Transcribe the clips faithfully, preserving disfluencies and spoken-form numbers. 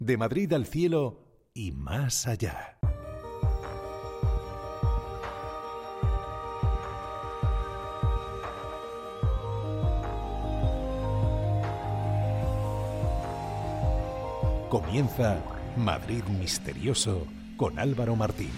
De Madrid al cielo y más allá. Comienza Madrid Misterioso con Álvaro Martín.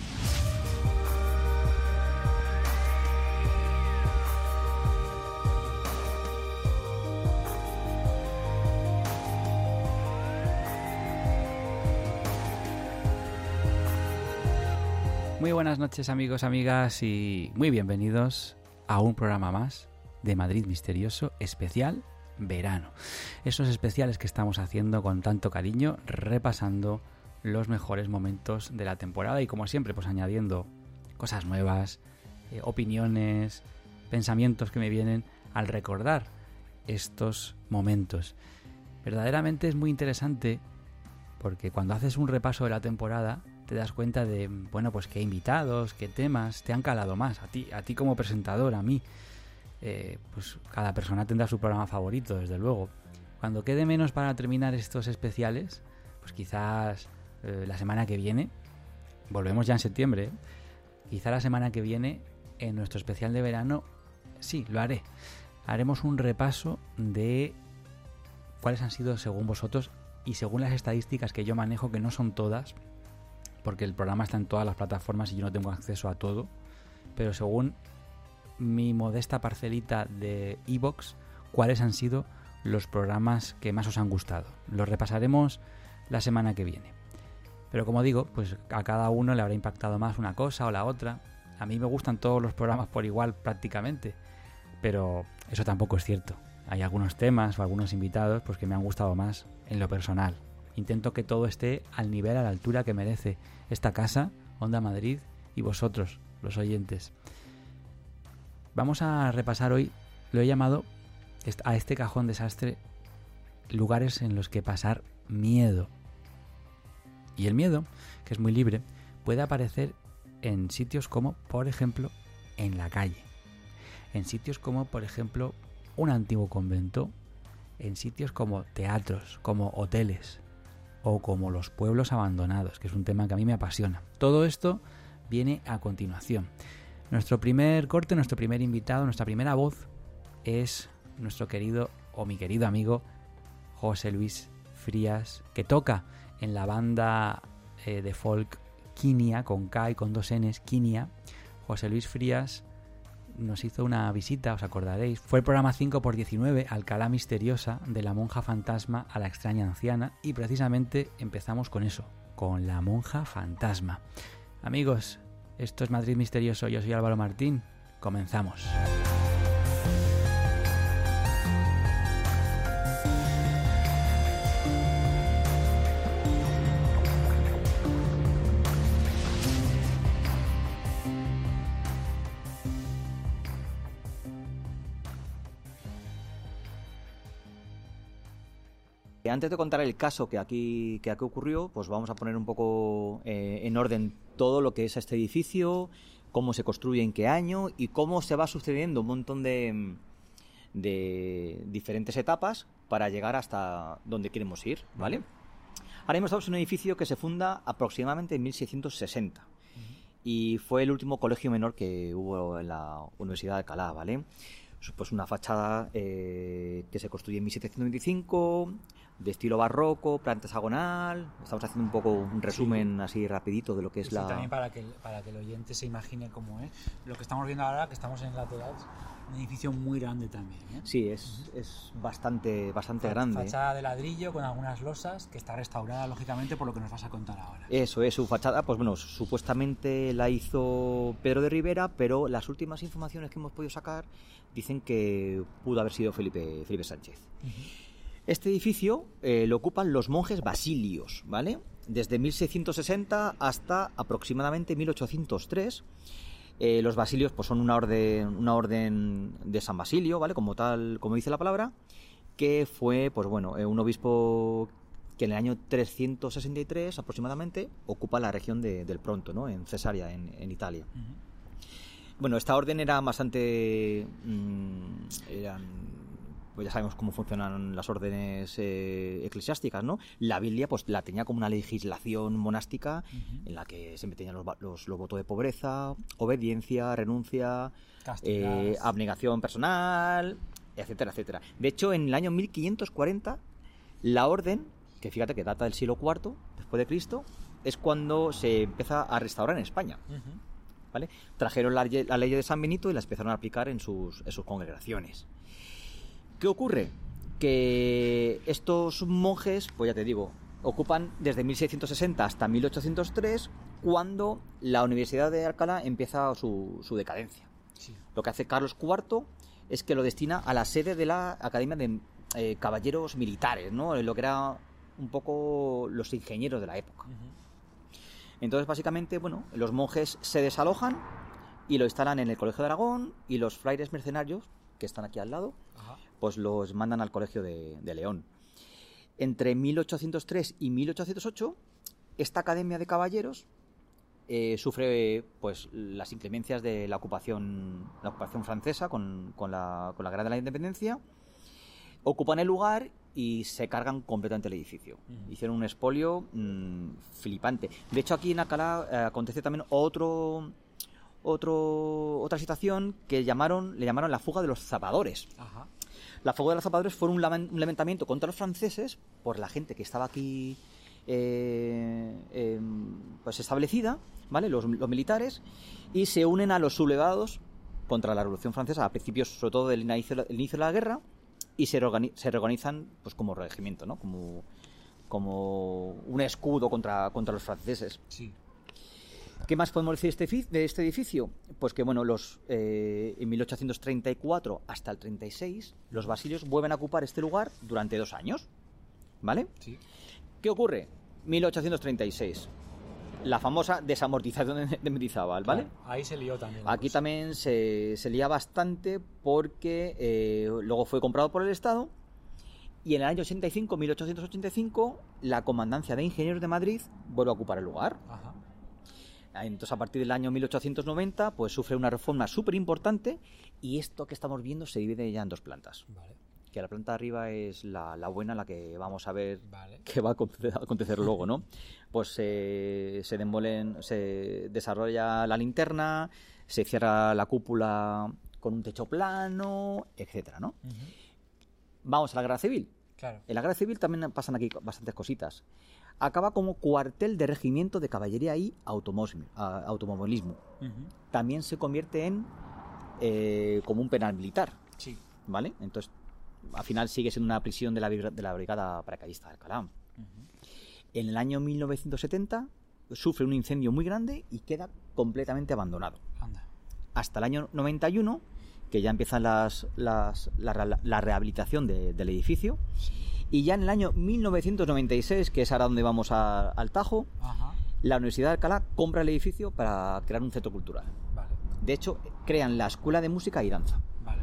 Muy buenas noches, amigos, amigas, y muy bienvenidos a un programa más de Madrid Misterioso especial verano. Esos especiales que estamos haciendo con tanto cariño, repasando los mejores momentos de la temporada y, como siempre, pues añadiendo cosas nuevas, eh, opiniones, pensamientos que me vienen al recordar estos momentos. Verdaderamente es muy interesante porque cuando haces un repaso de la temporada te das cuenta de, bueno, pues qué invitados, qué temas te han calado más a ti, a ti como presentador, a mí. Eh, pues cada persona tendrá su programa favorito, desde luego. Cuando quede menos para terminar estos especiales, pues quizás eh, la semana que viene, volvemos ya en septiembre, ¿eh? Quizá la semana que viene, en nuestro especial de verano, sí, lo haré. Haremos un repaso de cuáles han sido, según vosotros, y según las estadísticas que yo manejo, que no son todas, porque el programa está en todas las plataformas y yo no tengo acceso a todo, pero según mi modesta parcelita de iVoox, cuáles han sido los programas que más os han gustado. Los repasaremos la semana que viene. Pero como digo, pues a cada uno le habrá impactado más una cosa o la otra. A mí me gustan todos los programas por igual prácticamente, pero eso tampoco es cierto. Hay algunos temas o algunos invitados pues que me han gustado más en lo personal. Intento que todo esté al nivel, a la altura que merece esta casa, Onda Madrid, y vosotros, los oyentes. Vamos a repasar hoy, lo he llamado a este cajón desastre, lugares en los que pasar miedo. Y el miedo, que es muy libre, puede aparecer en sitios como, por ejemplo, en la calle. En sitios como, por ejemplo, un antiguo convento. En sitios como teatros, como hoteles, o como los pueblos abandonados, que es un tema que a mí me apasiona. Todo esto viene a continuación. Nuestro primer corte, nuestro primer invitado, nuestra primera voz es nuestro querido o mi querido amigo José Luis Frías, que toca en la banda eh, de folk Quinia, con K y con dos N's, Quinia. José Luis Frías nos hizo una visita, os acordaréis. Fue el programa cinco por diecinueve, Alcalá Misteriosa, de la monja fantasma a la extraña anciana, y precisamente empezamos con eso, con la monja fantasma. Amigos, esto es Madrid Misterioso, yo soy Álvaro Martín, comenzamos. Antes de contar el caso que aquí, que aquí ocurrió, pues vamos a poner un poco eh, en orden todo lo que es este edificio, cómo se construye, en qué año y cómo se va sucediendo un montón de, de diferentes etapas para llegar hasta donde queremos ir, ¿vale? Ahora mismo estamos en un edificio que se funda aproximadamente en mil seiscientos sesenta y fue el último colegio menor que hubo en la Universidad de Alcalá, ¿vale? Pues una fachada eh, que se construye en mil setecientos veinticinco, de estilo barroco, planta hexagonal. Estamos haciendo un poco un resumen, sí, así rapidito de lo que es sí, la... También para que, para que el oyente se imagine cómo es. Lo que estamos viendo ahora, que estamos en el lateral, un edificio muy grande también, ¿eh? Sí, es, uh-huh. es bastante, bastante Fa- grande. Fachada de ladrillo con algunas losas, que está restaurada, lógicamente, por lo que nos vas a contar ahora. Eso es, su fachada, pues bueno, supuestamente la hizo Pedro de Rivera, pero las últimas informaciones que hemos podido sacar dicen que pudo haber sido Felipe, Felipe Sánchez. Uh-huh. Este edificio eh, lo ocupan los monjes basilios, ¿vale? Desde mil seiscientos sesenta hasta aproximadamente mil ochocientos tres. Eh, los basilios pues son una orden, una orden de San Basilio, ¿vale? Como tal, como dice la palabra, que fue, pues bueno, eh, un obispo que en el año trescientos sesenta y tres aproximadamente ocupa la región de, del Pronto, ¿no? En Cesarea, en, en Italia. Uh-huh. Bueno, esta orden era bastante... Mmm, eran pues ya sabemos cómo funcionan las órdenes eh, eclesiásticas, ¿no? La Biblia pues la tenía como una legislación monástica uh-huh. en la que se metían los, los, los votos de pobreza, obediencia, renuncia, eh, abnegación personal, etcétera, etcétera. De hecho, en el año mil quinientos cuarenta, la orden, que fíjate que data del siglo cuarto después de Cristo, es cuando se empieza a restaurar en España. Uh-huh. ¿Vale? Trajeron la, la ley de San Benito y la empezaron a aplicar en sus, en sus congregaciones. ¿Qué ocurre? Que estos monjes, pues ya te digo, ocupan desde mil seiscientos sesenta hasta mil ochocientos tres, cuando la Universidad de Alcalá empieza su, su decadencia. Sí. Lo que hace Carlos cuarto es que lo destina a la sede de la Academia de eh, Caballeros Militares, ¿no? Lo que era un poco los ingenieros de la época. Uh-huh. Entonces, básicamente, bueno, los monjes se desalojan y lo instalan en el Colegio de Aragón, y los frailes mercenarios, que están aquí al lado, Ajá. pues los mandan al Colegio de, de León. Entre mil ochocientos tres y mil ochocientos ocho, esta Academia de Caballeros eh, sufre pues las inclemencias de la ocupación, la ocupación francesa con, con, la, con la Guerra de la Independencia. Ocupan el lugar y se cargan completamente el edificio. Uh-huh. Hicieron un expolio mmm, flipante. De hecho, aquí en Alcalá eh, acontece también otro, otro, otra situación que llamaron, le llamaron la fuga de los zapadores. Uh-huh. La fuga de los zapadores fue un, lament, un levantamiento contra los franceses por la gente que estaba aquí eh, eh, pues establecida, ¿vale? Los, los militares, y se unen a los sublevados contra la Revolución Francesa a principios, sobre todo, del inicio, del inicio de la guerra. Y se, reorganiz- se reorganizan pues como regimiento, ¿no? Como, como un escudo contra, contra los franceses. Sí. ¿Qué más podemos decir de este, de este edificio? Pues que, bueno, los eh, en mil ochocientos treinta y cuatro hasta el treinta y seis, los basilios vuelven a ocupar este lugar durante dos años. ¿Vale? Sí. ¿Qué ocurre? mil ochocientos treinta y seis. La famosa desamortización de Mendizábal, ¿vale? Claro, ahí se lió también. Aquí cosa. también se, se lía bastante porque eh, luego fue comprado por el Estado, y en el año ochenta y cinco, mil ochocientos ochenta y cinco, la Comandancia de Ingenieros de Madrid vuelve a ocupar el lugar. Ajá. Entonces, a partir del año mil ochocientos noventa, pues sufre una reforma súper importante, y esto que estamos viendo se divide ya en dos plantas. Vale. Que la planta de arriba es la, la buena, la que vamos a ver vale. que va a acontecer, a acontecer luego, ¿no? Pues eh, se demolen, se desarrolla la linterna, se cierra la cúpula con un techo plano, etcétera, ¿no? Uh-huh. Vamos a la Guerra Civil. Claro. En la Guerra Civil también pasan aquí bastantes cositas. Acaba como cuartel de regimiento de caballería y automovilismo. Uh-huh. También se convierte en eh, como un penal militar. Sí. ¿Vale? Entonces, al final sigue siendo una prisión de la, de la Brigada Paracaidista de Alcalá. Uh-huh. En el año mil novecientos setenta sufre un incendio muy grande y queda completamente abandonado. Anda. Hasta el año noventa y uno, que ya empiezan las, las, la, la rehabilitación de, del edificio. Y ya en el año mil novecientos noventa y seis, que es ahora donde vamos a, al Tajo, Ajá. la Universidad de Alcalá compra el edificio para crear un centro cultural. Vale. De hecho, crean la Escuela de Música y Danza.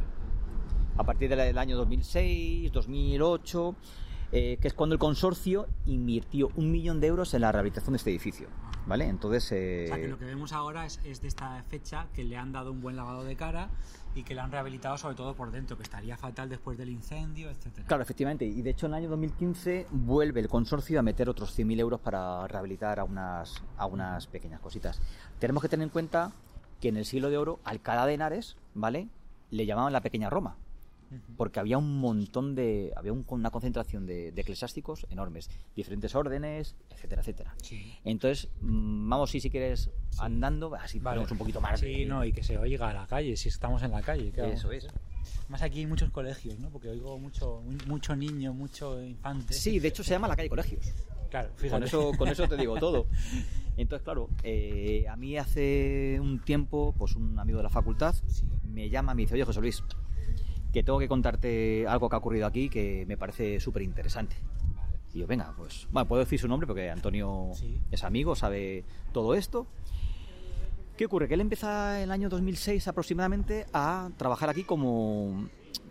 A partir del año dos mil seis, dos mil ocho, eh, que es cuando el consorcio invirtió un millón de euros en la rehabilitación de este edificio, ¿vale? Entonces, eh... o sea, que lo que vemos ahora es, es de esta fecha, que le han dado un buen lavado de cara y que le han rehabilitado sobre todo por dentro, que estaría fatal después del incendio, etcétera. Claro, efectivamente, y de hecho en el año dos mil quince vuelve el consorcio a meter otros cien mil euros para rehabilitar a unas, a unas pequeñas cositas. Tenemos que tener en cuenta que en el siglo de oro, Alcalá de Henares, ¿vale?, le llamaban la pequeña Roma, porque había un montón de había un, una concentración de, de eclesiásticos enormes, diferentes órdenes, etcétera, etcétera. Sí. Entonces, vamos, si, si quieres, andando, así vale. Ponemos un poquito más. Sí, de... no, y que se oiga a la calle, si estamos en la calle. Eso es. Más aquí hay muchos colegios, ¿no? Porque oigo mucho, mucho niño, mucho infante. Sí, de hecho se llama la calle Colegios. Claro, fíjate. Con eso, con eso te digo todo. Entonces, claro, eh, a mí hace un tiempo, pues un amigo de la facultad sí. me llama, me dice, oye, José Luis, que tengo que contarte algo que ha ocurrido aquí que me parece súper interesante. Vale. Y yo, venga, pues, bueno, puedo decir su nombre porque Antonio sí. es amigo, sabe todo esto. ¿Qué ocurre? Que él empieza en el año dos mil seis aproximadamente a trabajar aquí como,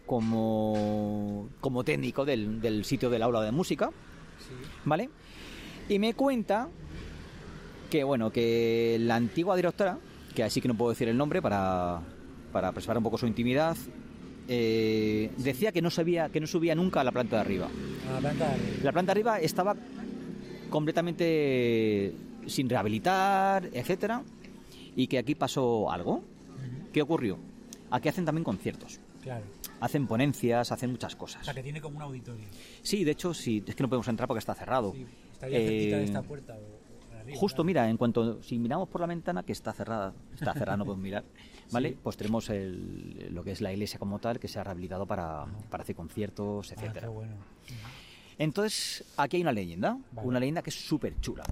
como, como técnico del, del sitio del aula de música, sí. ¿vale? Y me cuenta que, bueno, que la antigua directora, que así que no puedo decir el nombre para, para preservar un poco su intimidad, eh, decía que no sabía, que no subía nunca a la planta de arriba. A la planta de arriba. La planta de arriba estaba completamente sin rehabilitar, etcétera, y que aquí pasó algo. Uh-huh. ¿Qué ocurrió? Aquí hacen también conciertos. Claro. Hacen ponencias, hacen muchas cosas. O sea, que tiene como un auditorio. Sí, de hecho, sí, es que no podemos entrar porque está cerrado. Sí, estaría eh, cerquita de esta puerta. O, o arriba, justo, claro. Mira, en cuanto, si miramos por la ventana, que está cerrada, está cerrada, no podemos mirar, ¿vale? Sí. Pues tenemos el, lo que es la iglesia como tal, que se ha rehabilitado para, uh-huh. para hacer conciertos, etcétera. Ah, qué bueno. Entonces, aquí hay una leyenda, vale. una leyenda que es súper chula.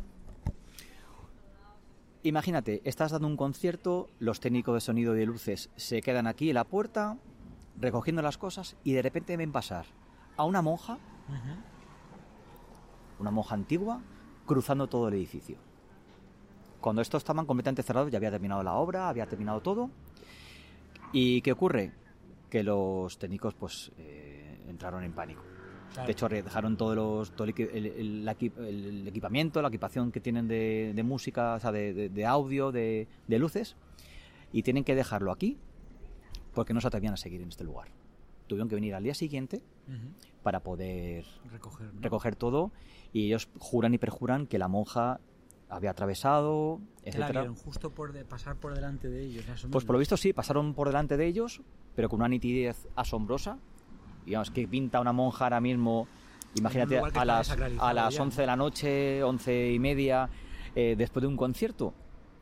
Imagínate, estás dando un concierto, los técnicos de sonido y de luces se quedan aquí en la puerta recogiendo las cosas y de repente ven pasar a una monja, uh-huh. una monja antigua, cruzando todo el edificio. Cuando estos estaban completamente cerrados, ya había terminado la obra, había terminado todo. ¿Y qué ocurre? Que los técnicos pues eh, entraron en pánico. Claro. De hecho, dejaron todos los, todo el, el, el, el equipamiento, la equipación que tienen de, de música, o sea, de, de, de audio, de, de luces, y tienen que dejarlo aquí porque no se atrevían a seguir en este lugar. Tuvieron que venir al día siguiente uh-huh. para poder recoger, ¿no? recoger todo, y ellos juran y perjuran que la monja había atravesado, etcétera. Claro, justo por de, pasar por delante de ellos. Pues por lo visto sí, pasaron por delante de ellos, pero con una nitidez asombrosa. Digamos, que pinta una monja ahora mismo, imagínate, a las, a las once de la noche, once y media, eh, después de un concierto.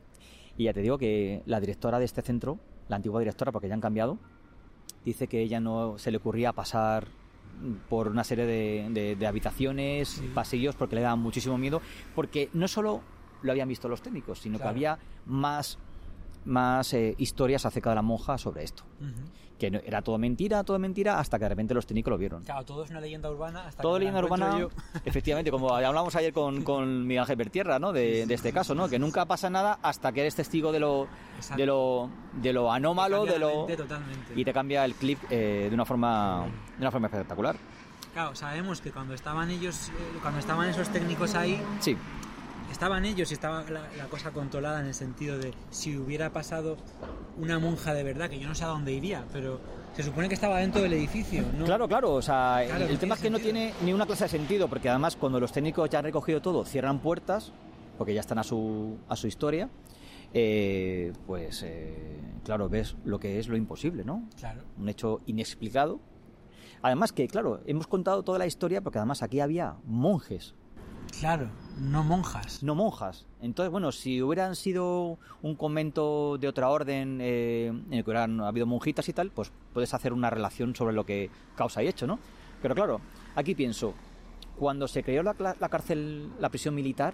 Y ya te digo que la directora de este centro, la antigua directora, porque ya han cambiado, dice que ella no se le ocurría pasar por una serie de, de, de habitaciones, sí. pasillos, porque le daba muchísimo miedo, porque no solo lo habían visto los técnicos, sino claro. que había más, más eh, historias acerca de la monja sobre esto. Uh-huh. Que no, era todo mentira, todo mentira, hasta que de repente los técnicos lo vieron. Claro, todo es una leyenda urbana. Hasta todo que leyenda urbana, yo. Efectivamente, como hablamos ayer con, con Miguel Ángel Bertierra, ¿no? De, de este caso, ¿no? Que nunca pasa nada hasta que eres testigo de lo, de lo, de lo anómalo, de lo totalmente. Y te cambia el clip eh, de una forma, de una forma espectacular. Claro, sabemos que cuando estaban ellos, eh, cuando estaban esos técnicos ahí. Sí. Estaban ellos y estaba la, la cosa controlada en el sentido de si hubiera pasado una monja de verdad, que yo no sé a dónde iría, pero se supone que estaba dentro del edificio, ¿no? Claro, claro, o sea, claro, el, el tema es que sentido. No tiene ni una clase de sentido, porque además cuando los técnicos ya han recogido todo, cierran puertas, porque ya están a su, a su historia, eh, pues eh, claro, ves lo que es lo imposible, ¿no? Claro. Un hecho inexplicado. Además que, claro, hemos contado toda la historia porque además aquí había monjes. Claro, no monjas. No monjas. Entonces, bueno, si hubieran sido un convento de otra orden eh, en el que hubieran habido monjitas y tal, pues puedes hacer una relación sobre lo que causa y hecho, ¿no? Pero claro, aquí pienso, cuando se creó la, la cárcel, la prisión militar,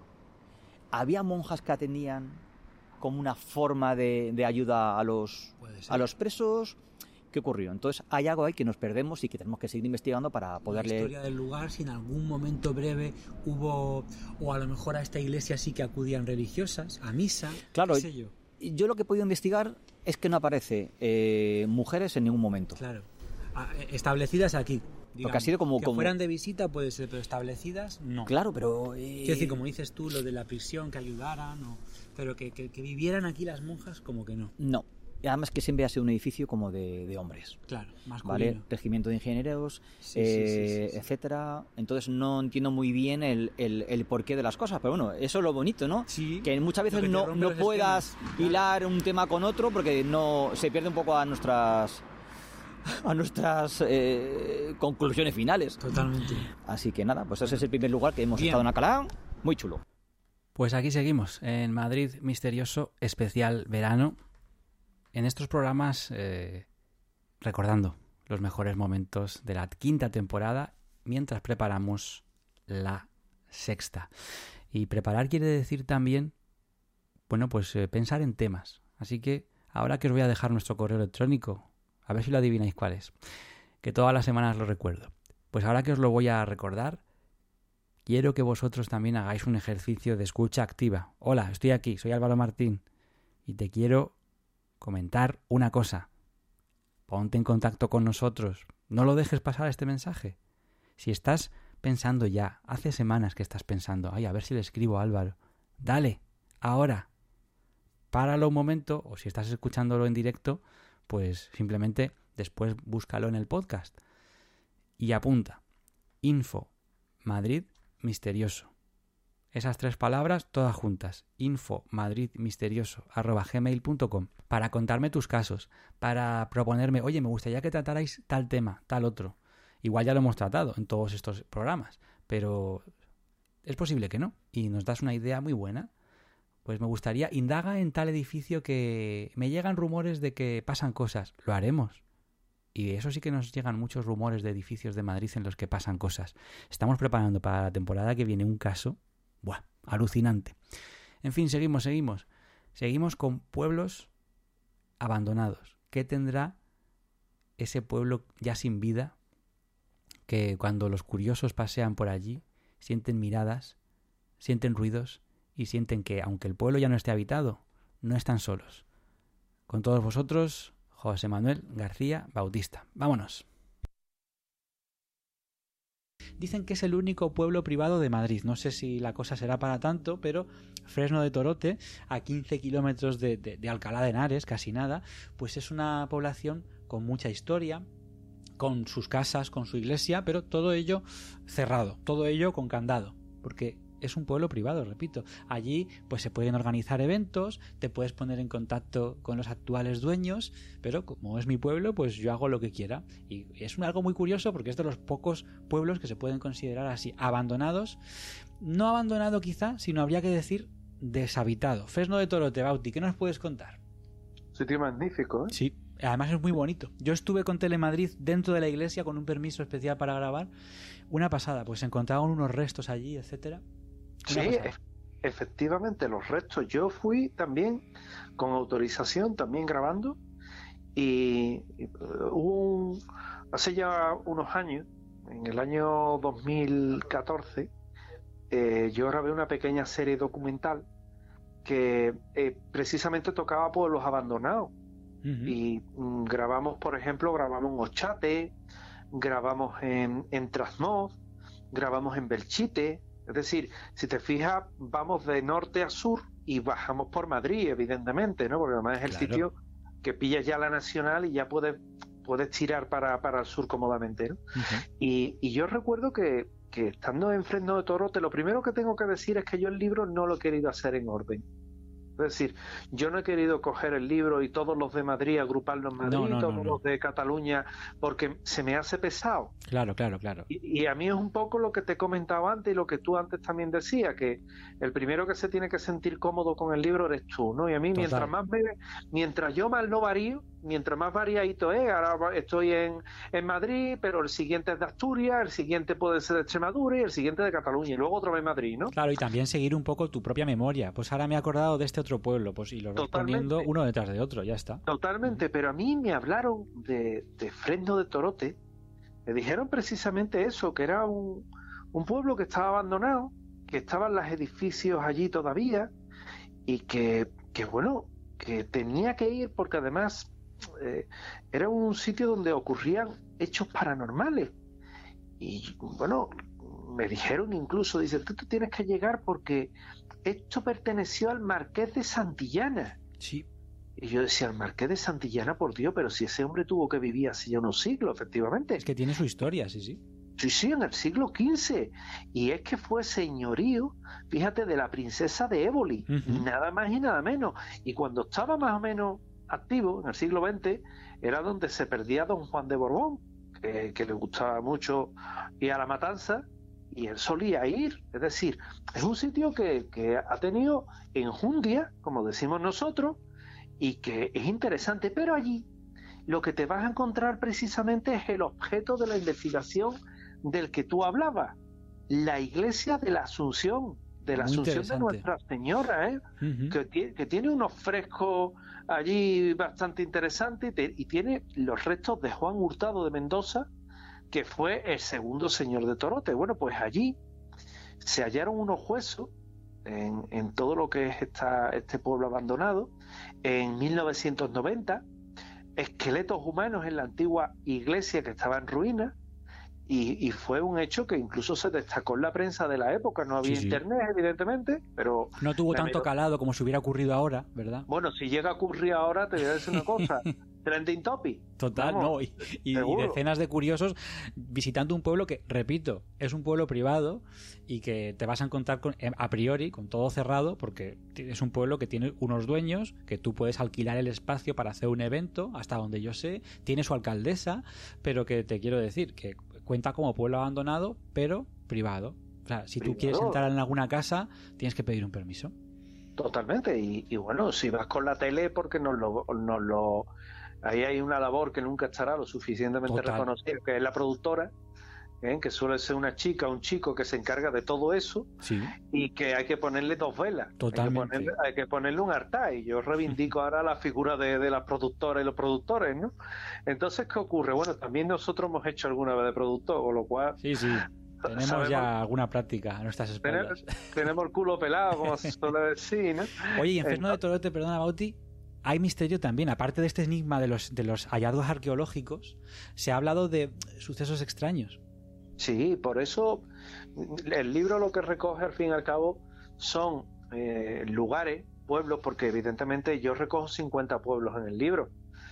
¿había monjas que atendían como una forma de, de ayuda a los, a los presos? ¿Qué ocurrió? Entonces hay algo ahí que nos perdemos y que tenemos que seguir investigando para poderle... La historia del lugar, si en algún momento breve hubo, o a lo mejor a esta iglesia sí que acudían religiosas, a misa, claro, qué sé yo. Yo lo que he podido investigar es que no aparece eh, mujeres en ningún momento. Claro, establecidas aquí. Digamos, porque ha sido como, que como... fueran de visita puede ser, pero establecidas no. Claro, pero... Eh... Quiero decir, como dices tú, lo de la prisión, que ayudaran, o... pero que, que, que vivieran aquí las monjas, como que no. No. Y además que siempre ha sido un edificio como de, de hombres. Claro, masculino. ¿Vale? Regimiento de ingenieros, sí, eh, sí, sí, sí, sí. etcétera. Entonces no entiendo muy bien el, el, el porqué de las cosas. Pero bueno, eso es lo bonito, ¿no? Sí, que muchas veces no, no puedas esquemas. hilar claro. un tema con otro porque no se pierde un poco a nuestras... a nuestras eh, conclusiones finales. Totalmente. Así que nada, pues ese es el primer lugar que hemos Bien. estado en Alcalá. Muy chulo. Pues aquí seguimos, en Madrid Misterioso Especial Verano. En estos programas, eh, recordando los mejores momentos de la quinta temporada mientras preparamos la sexta. Y preparar quiere decir también, bueno, pues eh, pensar en temas. Así que ahora que os voy a dejar nuestro correo electrónico, a ver si lo adivináis cuál es, que todas las semanas lo recuerdo. Pues ahora que os lo voy a recordar, quiero que vosotros también hagáis un ejercicio de escucha activa. Hola, estoy aquí, soy Álvaro Martín y te quiero comentar una cosa. Ponte en contacto con nosotros. No lo dejes pasar este mensaje. Si estás pensando ya, hace semanas que estás pensando, ay, a ver si le escribo a Álvaro. Dale, ahora. Páralo un momento, o si estás escuchándolo en directo, pues simplemente después búscalo en el podcast y apunta Info Madrid Misterioso. Esas tres palabras todas juntas, info madrid misterioso arroba gmail punto com, para contarme tus casos, para proponerme, oye, me gustaría que tratarais tal tema, tal otro. Igual ya lo hemos tratado en todos estos programas, pero es posible que no, y nos das una idea muy buena. Pues me gustaría, indaga en tal edificio que me llegan rumores de que pasan cosas, lo haremos. Y eso sí que nos llegan muchos rumores de edificios de Madrid en los que pasan cosas. Estamos preparando para la temporada que viene un caso, ¡buah!, alucinante. En fin, seguimos, seguimos. Seguimos con pueblos abandonados. ¿Qué tendrá ese pueblo ya sin vida que cuando los curiosos pasean por allí sienten miradas, sienten ruidos y sienten que, aunque el pueblo ya no esté habitado, no están solos? Con todos vosotros, José Manuel García Bautista. ¡Vámonos! Dicen que es el único pueblo privado de Madrid. No sé si la cosa será para tanto, pero Fresno de Torote, a quince kilómetros de, de, de Alcalá de Henares, casi nada, pues es una población con mucha historia, con sus casas, con su iglesia, pero todo ello cerrado, todo ello con candado, porque es un pueblo privado, repito. Allí pues se pueden organizar eventos, te puedes poner en contacto con los actuales dueños, pero como es mi pueblo, pues yo hago lo que quiera. Y es un, algo muy curioso porque es de los pocos pueblos que se pueden considerar así, abandonados. No abandonado quizá, sino habría que decir deshabitado. Fresno de Torote, Bauti, ¿qué nos puedes contar? Sitio magnífico, ¿eh? Sí, además es muy bonito. Yo estuve con Telemadrid dentro de la iglesia con un permiso especial para grabar. Una pasada, pues se encontraban unos restos allí, etcétera. Sí, e- efectivamente, los restos. Yo fui también con autorización, también grabando, y, y uh, hubo un, hace ya unos años, en el año dos mil catorce, eh, yo grabé una pequeña serie documental que eh, precisamente tocaba pueblos abandonados. Uh-huh. Y mm, grabamos, por ejemplo, grabamos en Ochate, grabamos en, en Trasmoz, grabamos en Belchite. Es decir, si te fijas, vamos de norte a sur y bajamos por Madrid, evidentemente, ¿no? Porque además es el claro. sitio que pillas ya la nacional y ya puedes, puedes tirar para, para el sur cómodamente, ¿no? Uh-huh. Y, y yo recuerdo que, que estando en Fresno de Torote, lo primero que tengo que decir es que yo el libro no lo he querido hacer en orden. Es decir, yo no he querido coger el libro y todos los de Madrid, agruparlos en Madrid, no, no, todos no, no. los de Cataluña, porque se me hace pesado. Claro, claro, claro. Y, y a mí es un poco lo que te he comentado antes y lo que tú antes también decías, que el primero que se tiene que sentir cómodo con el libro eres tú, ¿no? Y a mí, Total. mientras más me, mientras yo más no varío, mientras más variadito es, ahora estoy en, en Madrid, pero el siguiente es de Asturias, el siguiente puede ser de Extremadura y el siguiente de Cataluña, y luego otro vez Madrid, ¿no? Claro, y también seguir un poco tu propia memoria. Pues ahora me he acordado de este otro pueblo, pues y lo vas poniendo uno detrás de otro, ya está. Totalmente, pero a mí me hablaron de, de Fresno de Torote, me dijeron precisamente eso, que era un, un pueblo que estaba abandonado, que estaban los edificios allí todavía, y que, que bueno, que tenía que ir porque además eh, era un sitio donde ocurrían hechos paranormales. Y bueno, me dijeron incluso, dice, tú, tú tienes que llegar porque esto perteneció al Marqués de Santillana. Sí. Y yo decía, el Marqués de Santillana, por Dios, pero si ese hombre tuvo que vivir hace ya unos siglos, efectivamente. Es que tiene su historia, sí, sí. Sí, sí, en el siglo quince. Y es que fue señorío, fíjate, de la princesa de Éboli, uh-huh. nada más y nada menos. Y cuando estaba más o menos activo, en el siglo veinte, era donde se perdía don Juan de Borbón, que, que le gustaba mucho ir a la matanza, y él solía ir. Es decir, es un sitio que, que ha tenido enjundia, como decimos nosotros, y que es interesante, pero allí lo que te vas a encontrar precisamente es el objeto de la investigación del que tú hablabas, la iglesia de la Asunción, de la Muy Asunción de Nuestra Señora, ¿eh? Uh-huh. que, t- que tiene unos frescos allí bastante interesantes y, te- y tiene los restos de Juan Hurtado de Mendoza, que fue el segundo señor de Torote. Bueno, pues allí se hallaron unos huesos en, en todo lo que es esta, este pueblo abandonado en mil novecientos noventa, esqueletos humanos en la antigua iglesia que estaba en ruinas, y, y fue un hecho que incluso se destacó en la prensa de la época. No había sí, sí. internet, evidentemente, pero no tuvo tanto miró... calado como si hubiera ocurrido ahora, ¿verdad? Bueno, si llega a ocurrir ahora, te voy a decir una cosa. trending topic. Total, Vamos, no. Y, y, y decenas de curiosos visitando un pueblo que, repito, es un pueblo privado y que te vas a encontrar con, a priori con todo cerrado, porque es un pueblo que tiene unos dueños, que tú puedes alquilar el espacio para hacer un evento, hasta donde yo sé, tiene su alcaldesa, pero que te quiero decir que cuenta como pueblo abandonado, pero privado. O sea, si Privado. Tú quieres entrar en alguna casa, tienes que pedir un permiso. Totalmente, y, y bueno, si vas con la tele, porque nos lo, nos lo ahí hay una labor que nunca estará lo suficientemente Total. reconocida, que es la productora, ¿eh? Que suele ser una chica o un chico que se encarga de todo eso, Sí. y que hay que ponerle dos velas. Totalmente. Hay que ponerle, hay que ponerle un altar, y yo reivindico ahora la figura de, de las productoras y los productores, ¿no? Entonces, ¿qué ocurre? Bueno, también nosotros hemos hecho alguna vez de productor, con lo cual... Sí, sí. Tenemos sabemos, ya alguna práctica a nuestras espaldas. Tenemos, tenemos el culo pelado, como se suele decir, ¿no? Oye, y en Fresno de Torote, perdona, Bauti, hay misterio también. Aparte de este enigma de los, de los hallazgos arqueológicos, se ha hablado de sucesos extraños. Sí, por eso el libro lo que recoge al fin y al cabo son eh, lugares, pueblos, porque evidentemente yo recojo cincuenta pueblos en el libro,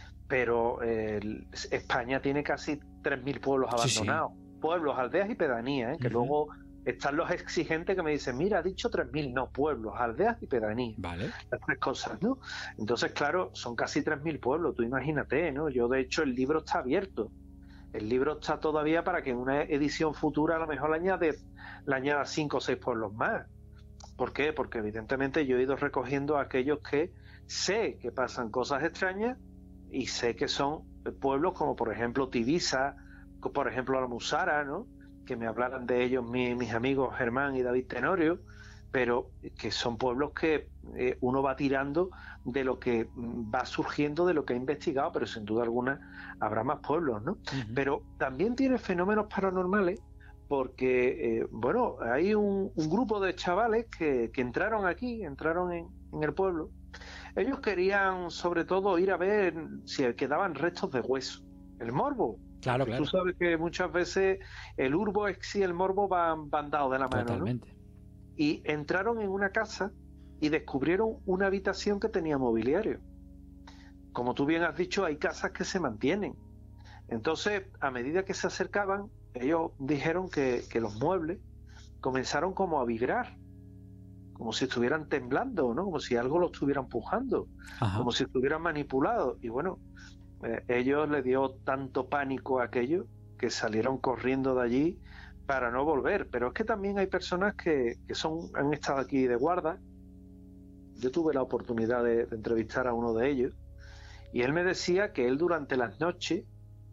pero eh, España tiene casi tres mil pueblos abandonados. Sí, sí. Pueblos, aldeas y pedanías, ¿eh? Que uh-huh. Luego están los exigentes que me dicen, mira, ha dicho tres mil, no, pueblos, aldeas y pedanías. Vale. Las tres cosas, ¿no? Entonces, claro, son casi tres mil pueblos, tú imagínate, ¿no? Yo, de hecho, el libro está abierto. El libro está todavía para que en una edición futura a lo mejor le añade, le añada cinco o seis pueblos más. ¿Por qué? Porque evidentemente yo he ido recogiendo a aquellos que sé que pasan cosas extrañas y sé que son pueblos como, por ejemplo, Tivisa, por ejemplo, Almusara, ¿no? Que me hablaran de ellos mi, mis amigos Germán y David Tenorio, pero que son pueblos que eh, uno va tirando de lo que va surgiendo, de lo que ha investigado, pero sin duda alguna habrá más pueblos, ¿no? Uh-huh. Pero también tiene fenómenos paranormales, porque, eh, bueno, hay un, un grupo de chavales que, que entraron aquí, entraron en, en el pueblo. Ellos querían, sobre todo, ir a ver si quedaban restos de hueso. El morbo. Claro, claro. Tú sabes que muchas veces el urbex y el morbo van, van dados de la mano, Totalmente. ¿no? Y entraron en una casa y descubrieron una habitación que tenía mobiliario. Como tú bien has dicho, hay casas que se mantienen. Entonces, a medida que se acercaban, ellos dijeron que, que los muebles comenzaron como a vibrar, como si estuvieran temblando, ¿no? Como si algo lo estuviera empujando, Ajá. como si estuvieran manipulados. Y bueno, eh, ellos les dio tanto pánico a aquello que salieron corriendo de allí para no volver. Pero es que también hay personas que, que son, han estado aquí de guarda. Yo tuve la oportunidad de, de entrevistar a uno de ellos y él me decía que él durante las noches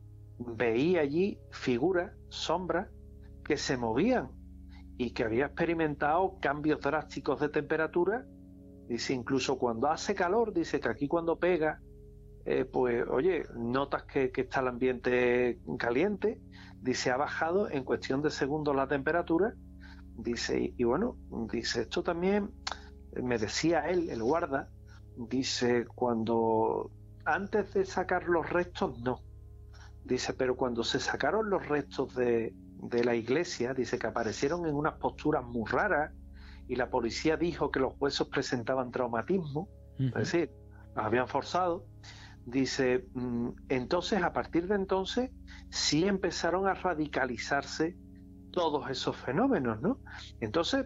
veía allí figuras, sombras que se movían y que había experimentado cambios drásticos de temperatura. Dice, incluso cuando hace calor, dice que aquí cuando pega, eh, pues oye, notas que, que está el ambiente caliente. Dice, ha bajado en cuestión de segundos la temperatura. Dice, y, y bueno, dice, esto también me decía él, el guarda, dice, cuando antes de sacar los restos, no. Dice, pero cuando se sacaron los restos de, de la iglesia, dice que aparecieron en unas posturas muy raras y la policía dijo que los huesos presentaban traumatismo, uh-huh. es decir, los habían forzado. Dice, entonces, a partir de entonces, sí empezaron a radicalizarse todos esos fenómenos, ¿no? Entonces,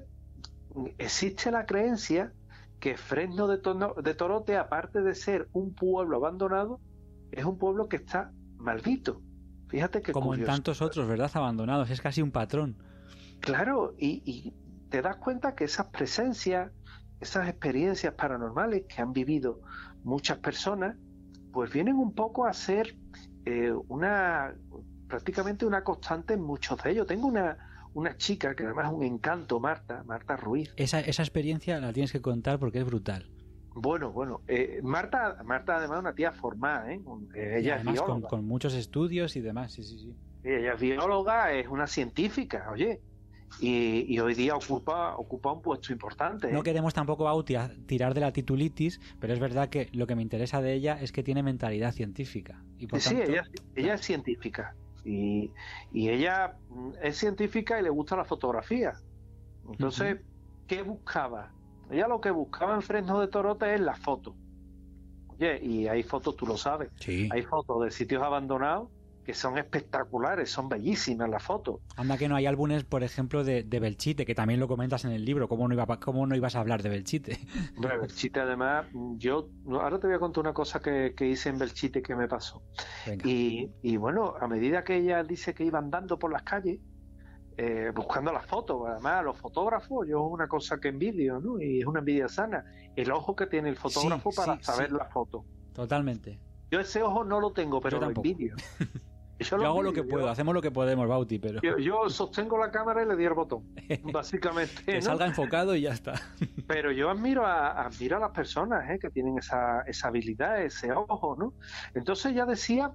existe la creencia que Fresno de, Tono, de Torote, aparte de ser un pueblo abandonado, es un pueblo que está maldito. Fíjate que como curioso. En tantos otros, ¿verdad? Abandonados, es casi un patrón. Claro, y, y te das cuenta que esas presencias, esas experiencias paranormales que han vivido muchas personas, pues vienen un poco a ser eh, una prácticamente una constante en muchos de ellos. Tengo una, una chica que además es un encanto, Marta, Marta Ruiz. Esa, esa experiencia la tienes que contar porque es brutal. Bueno, bueno, eh, Marta, Marta además es una tía formada, ¿eh? Ella además es con, con muchos estudios y demás, sí, sí, sí. Ella es bióloga, es una científica, oye, y, y hoy día ocupa, ocupa un puesto importante, ¿eh? No queremos tampoco, Bauti, tirar de la titulitis, pero es verdad que lo que me interesa de ella es que tiene mentalidad científica. Y por sí, tanto, ella, ella es científica, y, y ella es científica y le gusta la fotografía. Entonces, uh-huh. ¿qué buscaba? Ella lo que buscaba en Fresno de Torote es la foto. Oye, y hay fotos, tú lo sabes, sí. Hay fotos de sitios abandonados que son espectaculares, son bellísimas las fotos. Anda que no hay álbumes, por ejemplo, de, de Belchite, que también lo comentas en el libro. ¿Cómo no, iba, cómo no ibas a hablar de Belchite? Bueno, Belchite, además, yo ahora te voy a contar una cosa que, que hice en Belchite que me pasó. Y, y bueno, a medida que ella dice que iba andando por las calles, eh, buscando las fotos, además los fotógrafos, yo es una cosa que envidio, ¿no? Y es una envidia sana, el ojo que tiene el fotógrafo sí, para sí, saber sí. la foto. Totalmente. Yo ese ojo no lo tengo, pero yo lo envidio. Yo, yo hago lo que puedo, yo, hacemos lo que podemos, Bauti, pero... Yo, yo sostengo la cámara y le di el botón, básicamente. Que ¿no? salga enfocado y ya está. Pero yo admiro a, admiro a las personas ¿eh? que tienen esa, esa habilidad, ese ojo, ¿no? Entonces ella decía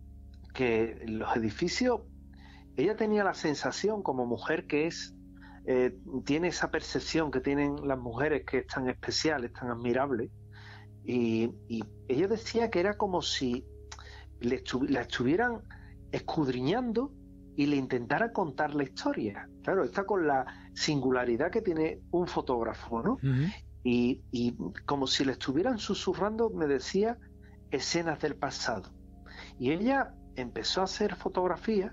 que los edificios, ella tenía la sensación como mujer que es, eh, tiene esa percepción que tienen las mujeres que es tan especial, es tan admirable, y, y ella decía que era como si le estu- la estuvieran escudriñando y le intentara contar la historia. Claro, está con la singularidad que tiene un fotógrafo, ¿no? Uh-huh. Y, y como si le estuvieran susurrando, me decía, escenas del pasado. Y ella empezó a hacer fotografía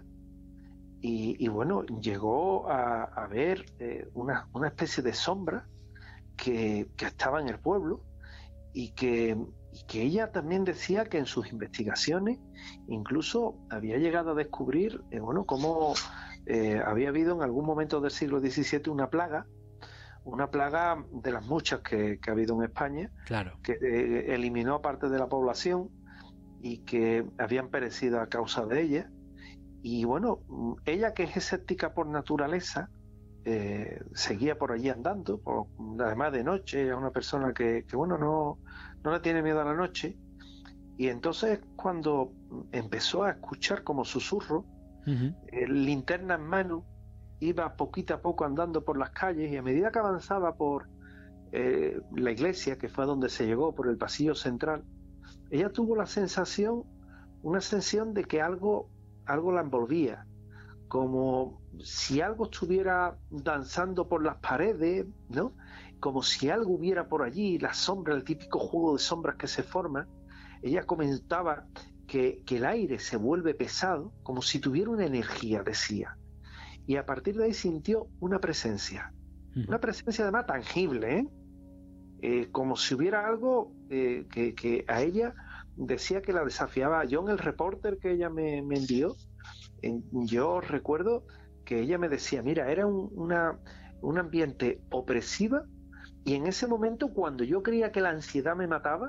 y, y bueno, llegó a, a ver eh, una, una especie de sombra que, que estaba en el pueblo y que... y que ella también decía que en sus investigaciones incluso había llegado a descubrir eh, bueno, cómo eh, había habido en algún momento del siglo diecisiete una plaga, una plaga de las muchas que, que ha habido en España, claro. que eh, eliminó a parte de la población y que habían perecido a causa de ella. Y bueno, ella, que es escéptica por naturaleza, Eh, seguía por allí andando, por, además de noche, es una persona que, que bueno, no, no le tiene miedo a la noche, y entonces cuando empezó a escuchar como susurro, uh-huh. eh, linterna en mano, iba poquito a poco andando por las calles, y a medida que avanzaba por eh, la iglesia, que fue a donde se llegó, por el pasillo central, ella tuvo la sensación, una sensación de que algo, algo la envolvía, como si algo estuviera danzando por las paredes, ¿no? Como si algo hubiera por allí, la sombra, el típico juego de sombras que se forma. Ella comentaba que, que el aire se vuelve pesado, como si tuviera una energía, decía. Y a partir de ahí sintió una presencia, uh-huh. una presencia además tangible, ¿eh? Eh, como si hubiera algo eh, que, que a ella decía que la desafiaba. Yo en el reporter que ella me, me envió, yo recuerdo que ella me decía, mira, era un, una, un ambiente opresiva, y en ese momento, cuando yo creía que la ansiedad me mataba,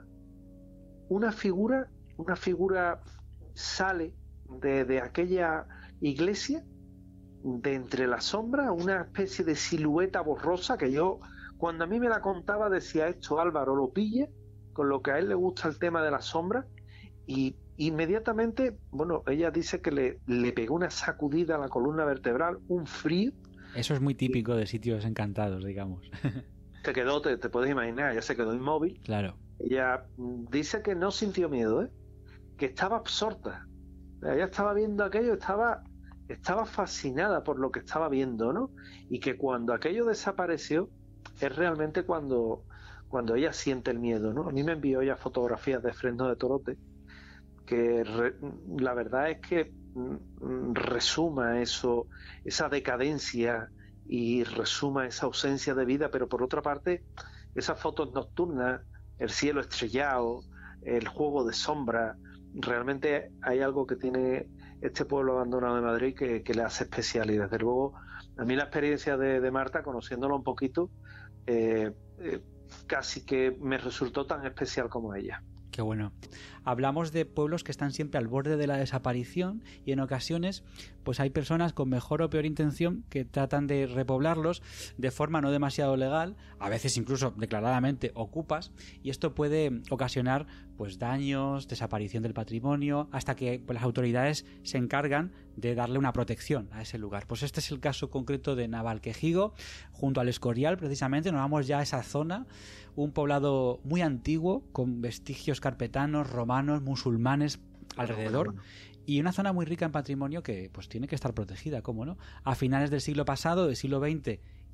una figura, una figura sale de, de aquella iglesia, de entre las sombras, una especie de silueta borrosa que yo, cuando a mí me la contaba, decía, esto Álvaro lo pilla, con lo que a él le gusta el tema de las sombras, y inmediatamente, bueno, ella dice que le, le pegó una sacudida a la columna vertebral, un frío. Eso es muy típico y, de sitios encantados, digamos. Te quedó, te, te puedes imaginar, ella se quedó inmóvil. Claro. Ella dice que no sintió miedo, ¿eh? Que estaba absorta. Ella estaba viendo aquello, estaba, estaba fascinada por lo que estaba viendo, ¿no? Y que cuando aquello desapareció, es realmente cuando, cuando ella siente el miedo, ¿no? A mí me envió ella fotografías de Fresno de Torote, que re, la verdad es que mm, resuma eso, esa decadencia, y resuma esa ausencia de vida, pero por otra parte esas fotos nocturnas, el cielo estrellado, el juego de sombra, realmente hay algo que tiene este pueblo abandonado de Madrid que, que le hace especial. Y desde luego a mí la experiencia de, de Marta, conociéndola un poquito, eh, eh, casi que me resultó tan especial como ella. Qué bueno. Hablamos de pueblos que están siempre al borde de la desaparición, y en ocasiones pues hay personas con mejor o peor intención que tratan de repoblarlos de forma no demasiado legal, a veces incluso declaradamente ocupas, y esto puede ocasionar pues daños, desaparición del patrimonio, hasta que pues, las autoridades se encargan de darle una protección a ese lugar. Pues este es el caso concreto de Navalquejigo, junto al Escorial. Precisamente nos vamos ya a esa zona, un poblado muy antiguo con vestigios carpetanos, romanos, musulmanes alrededor, bueno, bueno. Y una zona muy rica en patrimonio que pues tiene que estar protegida, ¿cómo no? A finales del siglo pasado, del siglo veinte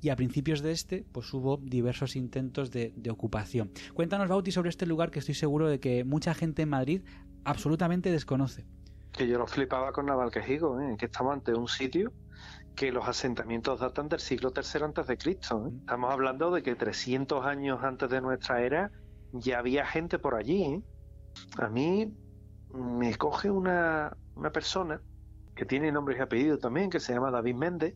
y a principios de este pues hubo diversos intentos de, de ocupación. Cuéntanos, Bauti, sobre este lugar que estoy seguro de que mucha gente en Madrid absolutamente desconoce. Que yo lo flipaba con Navalquejigo, ¿eh? Que estamos ante un sitio que los asentamientos datan del siglo tercero antes de Cristo, ¿eh? Estamos hablando de que trescientos años antes de nuestra era ya había gente por allí, ¿eh? A mí me coge una, una persona que tiene nombre y apellido también, que se llama David Méndez,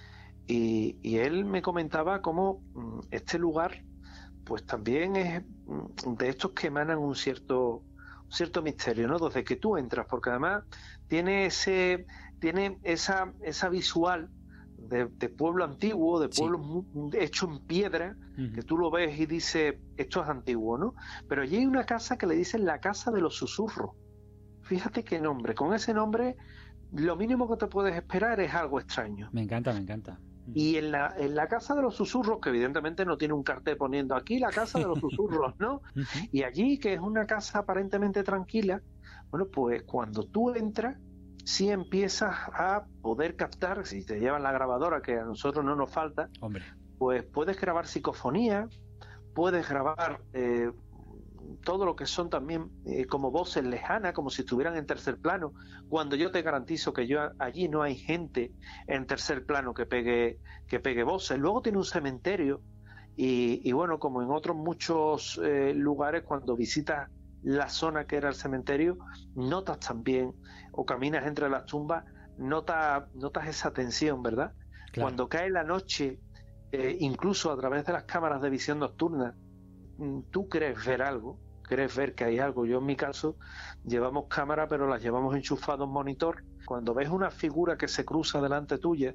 y, y él me comentaba cómo este lugar pues también es de estos que emanan un cierto un cierto misterio, ¿no? Desde que tú entras, porque además tiene ese tiene esa esa visual de, de pueblo antiguo, de pueblo sí. hecho en piedra, uh-huh. que tú lo ves y dices, esto es antiguo, ¿no? Pero allí hay una casa que le dicen la Casa de los Susurros. Fíjate qué nombre, con ese nombre lo mínimo que te puedes esperar es algo extraño. Me encanta, me encanta. Y en la, en la Casa de los Susurros, que evidentemente no tiene un cartel poniendo aquí la Casa de los Susurros, ¿no? Y allí, que es una casa aparentemente tranquila, bueno, pues cuando tú entras, sí empiezas a poder captar, si te llevan la grabadora, que a nosotros no nos falta, Hombre. pues puedes grabar psicofonía, puedes grabar eh, todo lo que son también eh, como voces lejanas, como si estuvieran en tercer plano, cuando yo te garantizo que yo allí no hay gente en tercer plano que pegue que pegue voces. Luego tiene un cementerio y, y bueno, como en otros muchos eh, lugares, cuando visitas la zona que era el cementerio, notas también, o caminas entre las tumbas, notas, notas esa tensión, ¿verdad? Claro. Cuando cae la noche, eh, incluso a través de las cámaras de visión nocturna, tú crees ver algo, crees ver que hay algo. Yo en mi caso llevamos cámara, pero las llevamos enchufado en monitor. Cuando ves una figura que se cruza delante tuya,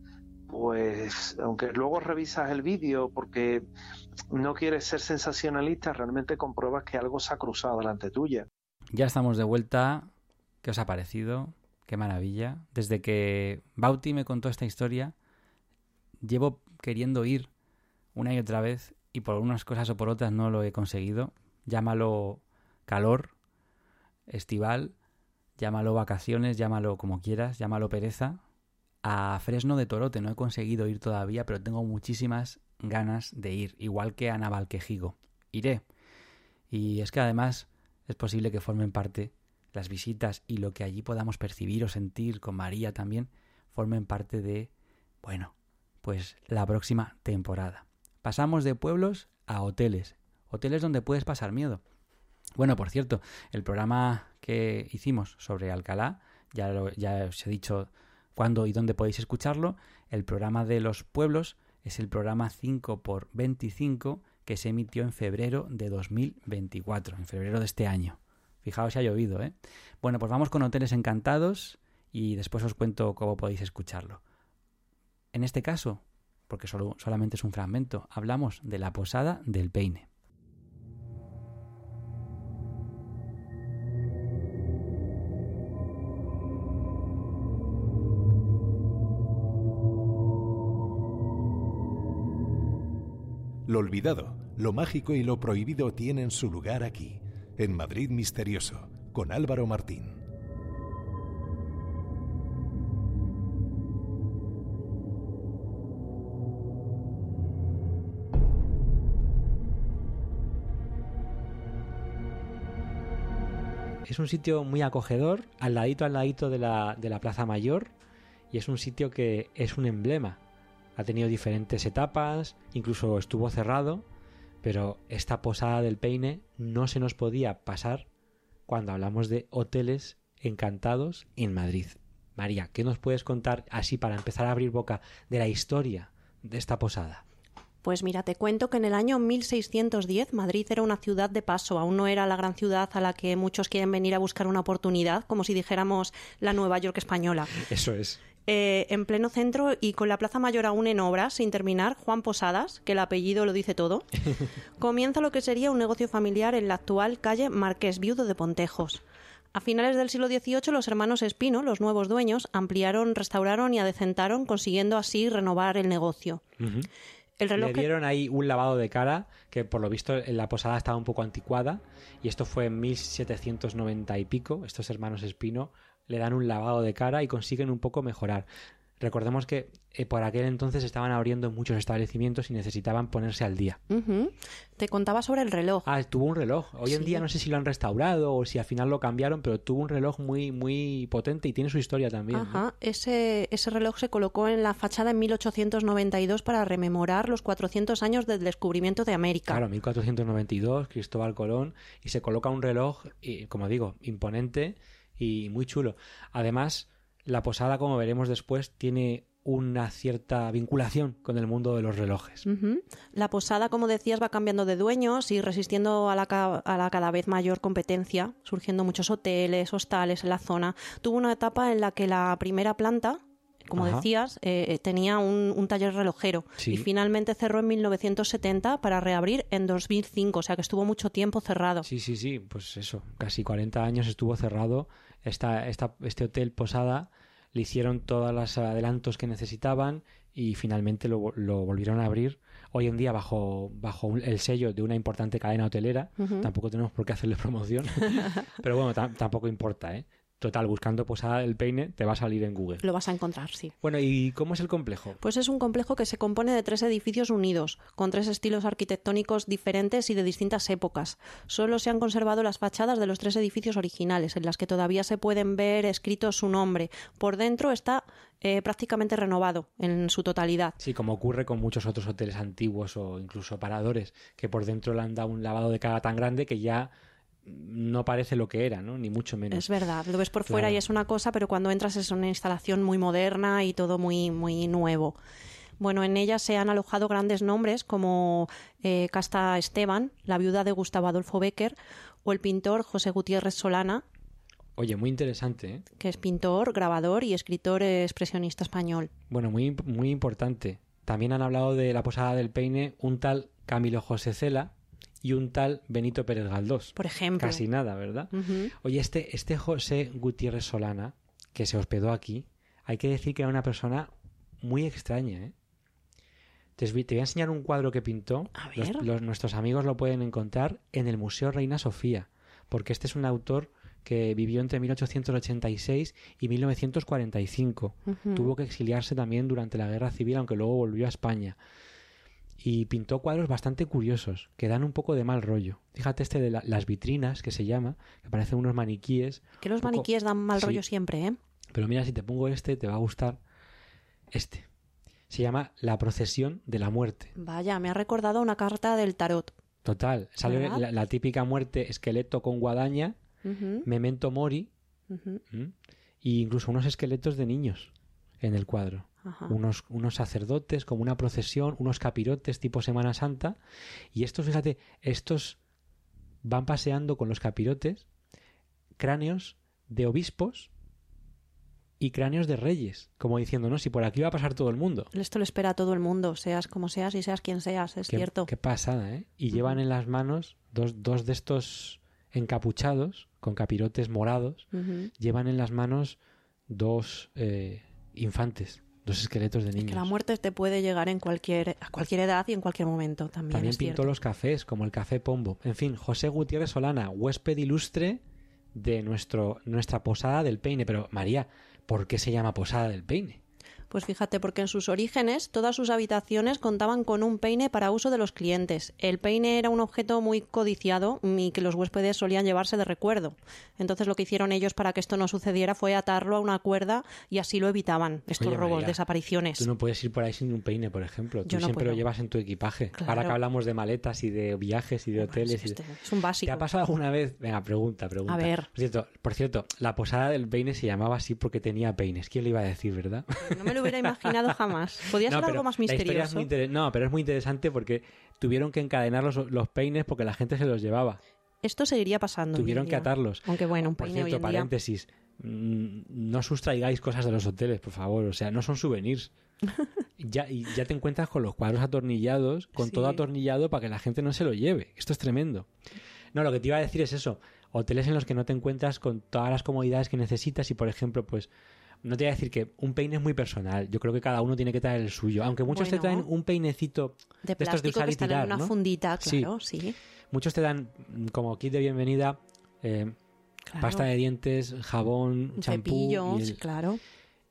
pues aunque luego revisas el vídeo porque no quieres ser sensacionalista, realmente compruebas que algo se ha cruzado delante tuya. Ya estamos de vuelta. ¿Qué os ha parecido? Qué maravilla. Desde que Bauti me contó esta historia, llevo queriendo ir una y otra vez, y por unas cosas o por otras no lo he conseguido. Llámalo calor, estival, llámalo vacaciones, llámalo como quieras, llámalo pereza. A Fresno de Torote no he conseguido ir todavía, pero tengo muchísimas ganas de ir, igual que a Navalquejigo. Iré. Y es que además es posible que formen parte las visitas y lo que allí podamos percibir o sentir con María también, formen parte de, bueno, pues la próxima temporada. Pasamos de pueblos a hoteles. Hoteles donde puedes pasar miedo. Bueno, por cierto, el programa que hicimos sobre Alcalá, ya, lo, ya os he dicho cuándo y dónde podéis escucharlo. El programa de los pueblos es el programa cinco por veinticinco que se emitió en febrero de dos mil veinticuatro, en febrero de este año. Fijaos si ha llovido, ¿eh? Bueno, pues vamos con Hoteles Encantados y después os cuento cómo podéis escucharlo. En este caso, porque solo, solamente es un fragmento, hablamos de la Posada del Peine. Lo olvidado, lo mágico y lo prohibido tienen su lugar aquí, en Madrid Misterioso, con Álvaro Martín. Es un sitio muy acogedor, al ladito al ladito de la, de la Plaza Mayor, y es un sitio que es un emblema. Ha tenido diferentes etapas, incluso estuvo cerrado, pero esta Posada del Peine no se nos podía pasar cuando hablamos de hoteles encantados en Madrid. María, ¿qué nos puedes contar así para empezar a abrir boca de la historia de esta posada? Pues mira, te cuento que en el año mil seiscientos diez Madrid era una ciudad de paso, aún no era la gran ciudad a la que muchos quieren venir a buscar una oportunidad, como si dijéramos la Nueva York española. Eso es. Eh, en pleno centro y con la Plaza Mayor aún en obras, sin terminar, Juan Posadas, que el apellido lo dice todo, comienza lo que sería un negocio familiar en la actual calle Marqués Viudo de Pontejos. A finales del siglo dieciocho, los hermanos Espino, los nuevos dueños, ampliaron, restauraron y adecentaron, consiguiendo así renovar el negocio. Uh-huh. El reloj Le dieron ahí un lavado de cara, que por lo visto en la posada estaba un poco anticuada, y esto fue en mil setecientos noventa y pico. Estos hermanos Espino le dan un lavado de cara y consiguen un poco mejorar. Recordemos que eh, por aquel entonces estaban abriendo muchos establecimientos y necesitaban ponerse al día. Uh-huh. Te contaba sobre el reloj. Ah, tuvo un reloj. Hoy en Sí. día no sé si lo han restaurado o si al final lo cambiaron, pero tuvo un reloj muy muy potente y tiene su historia también. ¿no? Ajá. Ese, ese reloj se colocó en la fachada en mil ochocientos noventa y dos para rememorar los cuatrocientos años del descubrimiento de América. Claro, mil cuatrocientos noventa y dos, Cristóbal Colón, y se coloca un reloj, y, como digo, imponente y muy chulo. Además, la posada, como veremos después, tiene una cierta vinculación con el mundo de los relojes. Ujú. La posada, como decías, va cambiando de dueños y resistiendo a la, ca- a la cada vez mayor competencia, surgiendo muchos hoteles, hostales en la zona. Tuvo una etapa en la que la primera planta, como Ajá. decías, eh, tenía un, un taller relojero Sí. y finalmente cerró en mil novecientos setenta para reabrir en dos mil cinco, o sea que estuvo mucho tiempo cerrado. Sí, sí, sí, pues eso, casi cuarenta años estuvo cerrado. Esta, esta, este hotel posada le hicieron todos los adelantos que necesitaban y finalmente lo, lo volvieron a abrir. Hoy en día bajo, bajo un- el sello de una importante cadena hotelera. Ujú. Tampoco tenemos por qué hacerle promoción. Pero bueno, tam- tampoco importa, ¿eh? Total, buscando Posada del Peine te va a salir en Google. Lo vas a encontrar, sí. Bueno, ¿y cómo es el complejo? Pues es un complejo que se compone de tres edificios unidos, con tres estilos arquitectónicos diferentes y de distintas épocas. Solo se han conservado las fachadas de los tres edificios originales, en las que todavía se pueden ver escrito su nombre. Por dentro está eh, prácticamente renovado en su totalidad. Sí, como ocurre con muchos otros hoteles antiguos o incluso paradores, que por dentro le han dado un lavado de cara tan grande que ya no parece lo que era, ¿no? Ni mucho menos. Es verdad, lo ves por fuera Claro. y es una cosa, pero cuando entras es una instalación muy moderna y todo muy, muy nuevo. Bueno, en ella se han alojado grandes nombres como eh, Casta Esteban, la viuda de Gustavo Adolfo Bécquer, o el pintor José Gutiérrez Solana, Oye, muy interesante, ¿eh? que es pintor, grabador y escritor eh, expresionista español. Bueno, muy, imp- muy importante. También han hablado de la Posada del Peine un tal Camilo José Cela y un tal Benito Pérez Galdós. Por ejemplo. Casi nada, ¿verdad? Ujú. Oye, este, este José Gutiérrez Solana, que se hospedó aquí, hay que decir que era una persona muy extraña, ¿eh? Te, os vi- te voy a enseñar un cuadro que pintó. A Los- ver. los- nuestros amigos lo pueden encontrar en el Museo Reina Sofía, porque este es un autor que vivió entre mil ochocientos ochenta y seis y mil novecientos cuarenta y cinco. Ujú. Tuvo que exiliarse también durante la Guerra Civil, aunque luego volvió a España. Y pintó cuadros bastante curiosos, que dan un poco de mal rollo. Fíjate este de la- las vitrinas, que se llama, que parecen unos maniquíes. Que los un poco- maniquíes dan mal Sí. rollo siempre, ¿eh? Pero mira, si te pongo este, te va a gustar este. Se llama La procesión de la muerte. Vaya, me ha recordado una carta del tarot. Total, sale ¿Verdad? la, la típica muerte, esqueleto con guadaña, Ujú, memento mori, ujú, ¿m? y incluso unos esqueletos de niños en el cuadro. ajá. Unos, unos sacerdotes, como una procesión, unos capirotes tipo Semana Santa. Y estos, fíjate, estos van paseando con los capirotes cráneos de obispos y cráneos de reyes, como diciendo, no, si por aquí va a pasar todo el mundo. Esto lo espera a todo el mundo, seas como seas y seas quien seas, es Qué, cierto. qué pasada, ¿eh? Y llevan en las manos dos, dos de estos encapuchados, con capirotes morados, Ujú. llevan en las manos dos eh, infantes, dos esqueletos de niños. Que la muerte te puede llegar en cualquier, a cualquier edad y en cualquier momento también. También es pintó cierto. los cafés, como el Café Pombo. En fin, José Gutiérrez Solana, huésped ilustre de nuestro, nuestra Posada del Peine. Pero, María, ¿por qué se llama Posada del Peine? Pues fíjate, porque en sus orígenes todas sus habitaciones contaban con un peine para uso de los clientes. El peine era un objeto muy codiciado y que los huéspedes solían llevarse de recuerdo. Entonces lo que hicieron ellos para que esto no sucediera fue atarlo a una cuerda y así lo evitaban, estos Oye, robos, María, desapariciones. Tú no puedes ir por ahí sin un peine, por ejemplo. Tú Yo no siempre puedo. lo llevas en tu equipaje. Claro. Ahora que hablamos de maletas y de viajes y de Bueno, hoteles. es, y de- este- es un básico. ¿Te ha pasado alguna vez? Venga, pregunta, pregunta. A ver. Por cierto, por cierto, la Posada del Peine se llamaba así porque tenía peines. ¿Quién le iba a decir, verdad? No me lo hubiera imaginado jamás. Podía ser No, algo pero más la historia es misterioso. muy inter- No, pero es muy interesante porque tuvieron que encadenar los, los peines porque la gente se los llevaba. Esto seguiría pasando. hoy en Tuvieron que día. atarlos. Aunque bueno, un Por peine cierto, hoy en día. paréntesis, mm, no sustraigáis cosas de los hoteles, por favor. O sea, no son souvenirs. Ya, y ya te encuentras con los cuadros atornillados, con Sí. todo atornillado para que la gente no se lo lleve. Esto es tremendo. No, lo que te iba a decir es eso. Hoteles en los que no te encuentras con todas las comodidades que necesitas y, por ejemplo, pues... No te voy a decir que un peine es muy personal. Yo creo que cada uno tiene que traer el suyo. Aunque muchos te Bueno. traen un peinecito De estos de plástico usar que y están tirar, en una ¿no? fundita, Sí. claro, sí. Muchos te dan mm, como kit de bienvenida eh, Claro. pasta de dientes, jabón, Un champú. cepillo, y el- sí, claro.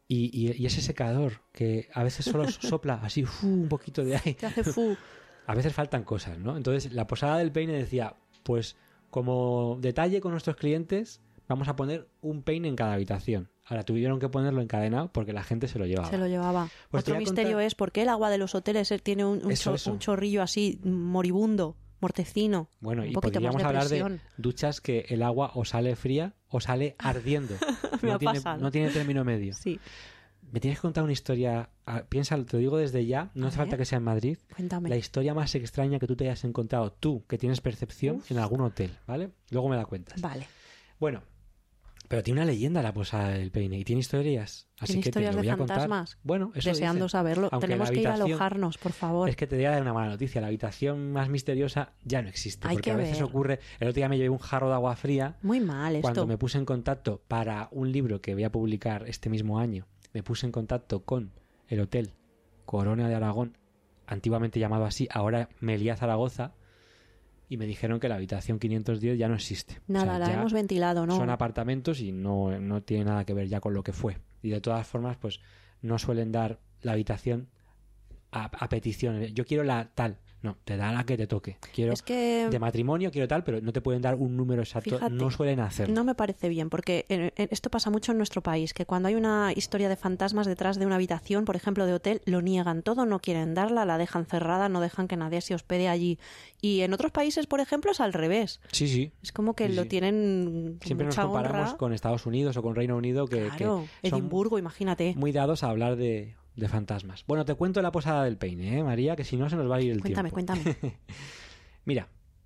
Y, y, y ese secador que a veces solo sopla así fu, un poquito de aire. Te hace fu. A veces faltan cosas, ¿no? Entonces la posada del peine decía, pues como detalle con nuestros clientes vamos a poner un peine en cada habitación. Ahora tuvieron que ponerlo encadenado porque la gente se lo llevaba. Se lo llevaba. Pues Otro misterio contar... es por qué el agua de los hoteles tiene un, un, eso, cho eso. un chorrillo así morbibundo, mortecino. Bueno, un y poquito podríamos más de hablar de presión. duchas que el agua o sale fría o sale ardiendo. Me no, ha tiene, pasado. no tiene término medio. Sí. Me tienes que contar una historia, ah, piénsalo, te lo digo desde ya, no A hace ver. falta que sea en Madrid. Cuéntame. La historia más extraña que tú te hayas encontrado, tú, que tienes percepción, Uf. en algún hotel, ¿vale? Luego me la cuentas. Vale. Bueno, pero tiene una leyenda la posada del peine y tiene historias. Así ¿Tiene que te historias lo de voy a contar. fantasmas? Bueno, eso Deseando dicen. saberlo. Aunque Tenemos la que ir a habitación- alojarnos, por favor. Es que te voy a dar una mala noticia. La habitación más misteriosa ya no existe. Hay porque que a veces ver. ocurre... El otro día me llevé un jarro de agua fría. Muy mal esto. Cuando me puse en contacto para un libro que voy a publicar este mismo año, me puse en contacto con el hotel Corona de Aragón, antiguamente llamado así, ahora Meliá Zaragoza, y me dijeron que la habitación quinientos diez ya no existe. Nada, O sea, la ya hemos ventilado, ¿no? son apartamentos y no, no tiene nada que ver ya con lo que fue. Y de todas formas, pues no suelen dar la habitación a, a petición. Yo quiero la tal. No, te da la que te toque. Quiero Es que de matrimonio, quiero tal, pero no te pueden dar un número exacto. Fíjate, no suelen hacerlo. no me parece bien, porque en- en- esto pasa mucho en nuestro país, que cuando hay una historia de fantasmas detrás de una habitación, por ejemplo, de hotel, lo niegan todo, no quieren darla, la dejan cerrada, no dejan que nadie se hospede allí. Y en otros países, por ejemplo, es al revés. Sí, sí. Es como que Sí, lo sí. tienen con Siempre nos mucha comparamos honra. con Estados Unidos o con Reino Unido, que, Claro, que son Edimburgo, imagínate. muy dados a hablar de, de fantasmas. Bueno, te cuento la posada del peine, ¿eh, María? Que si no se nos va a ir el Cuéntame, tiempo. cuéntame. Mira,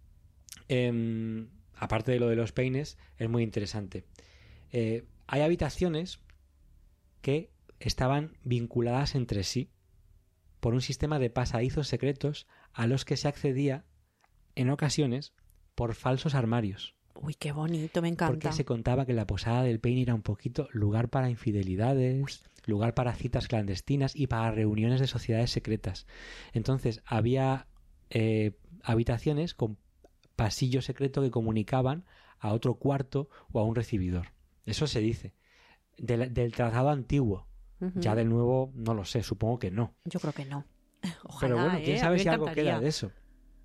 em, aparte de lo de los peines, es muy interesante. Eh, hay habitaciones que estaban vinculadas entre sí por un sistema de pasadizos secretos a los que se accedía en ocasiones por falsos armarios. Uy, qué bonito, me encanta. Porque se contaba que la posada del peine era un poquito lugar para infidelidades, lugar para citas clandestinas y para reuniones de sociedades secretas. Entonces había eh, habitaciones con pasillo secreto que comunicaban a otro cuarto o a un recibidor. Eso se dice. Del, del trazado antiguo. Ujú. Ya del nuevo no lo sé, supongo que no. Yo creo que no. Ojalá, Pero bueno, ¿eh? quién A sabe mí si me algo encantaría. queda de eso.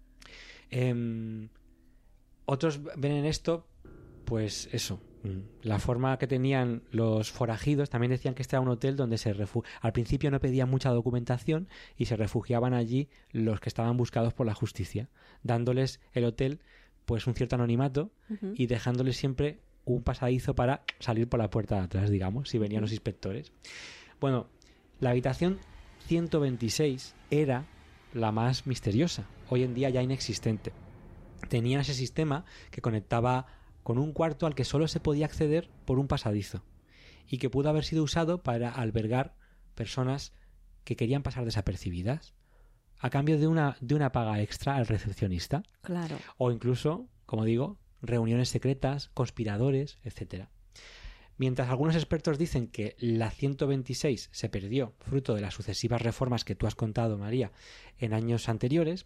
Em, otros ven en esto, pues eso, mm, la forma que tenían los forajidos. También decían que este era un hotel donde se refu- al principio no pedían mucha documentación y se refugiaban allí los que estaban buscados por la justicia, dándoles el hotel pues un cierto anonimato Ujú. y dejándoles siempre un pasadizo para salir por la puerta de atrás, digamos, si venían los inspectores. Bueno, la habitación ciento veintiséis era la más misteriosa, hoy en día ya inexistente. Tenía ese sistema que conectaba con un cuarto al que solo se podía acceder por un pasadizo y que pudo haber sido usado para albergar personas que querían pasar desapercibidas a cambio de una, de una paga extra al recepcionista, Claro. o incluso, como digo, reuniones secretas, conspiradores, etcétera. Mientras algunos expertos dicen que la ciento veintiséis se perdió fruto de las sucesivas reformas que tú has contado, María, en años anteriores,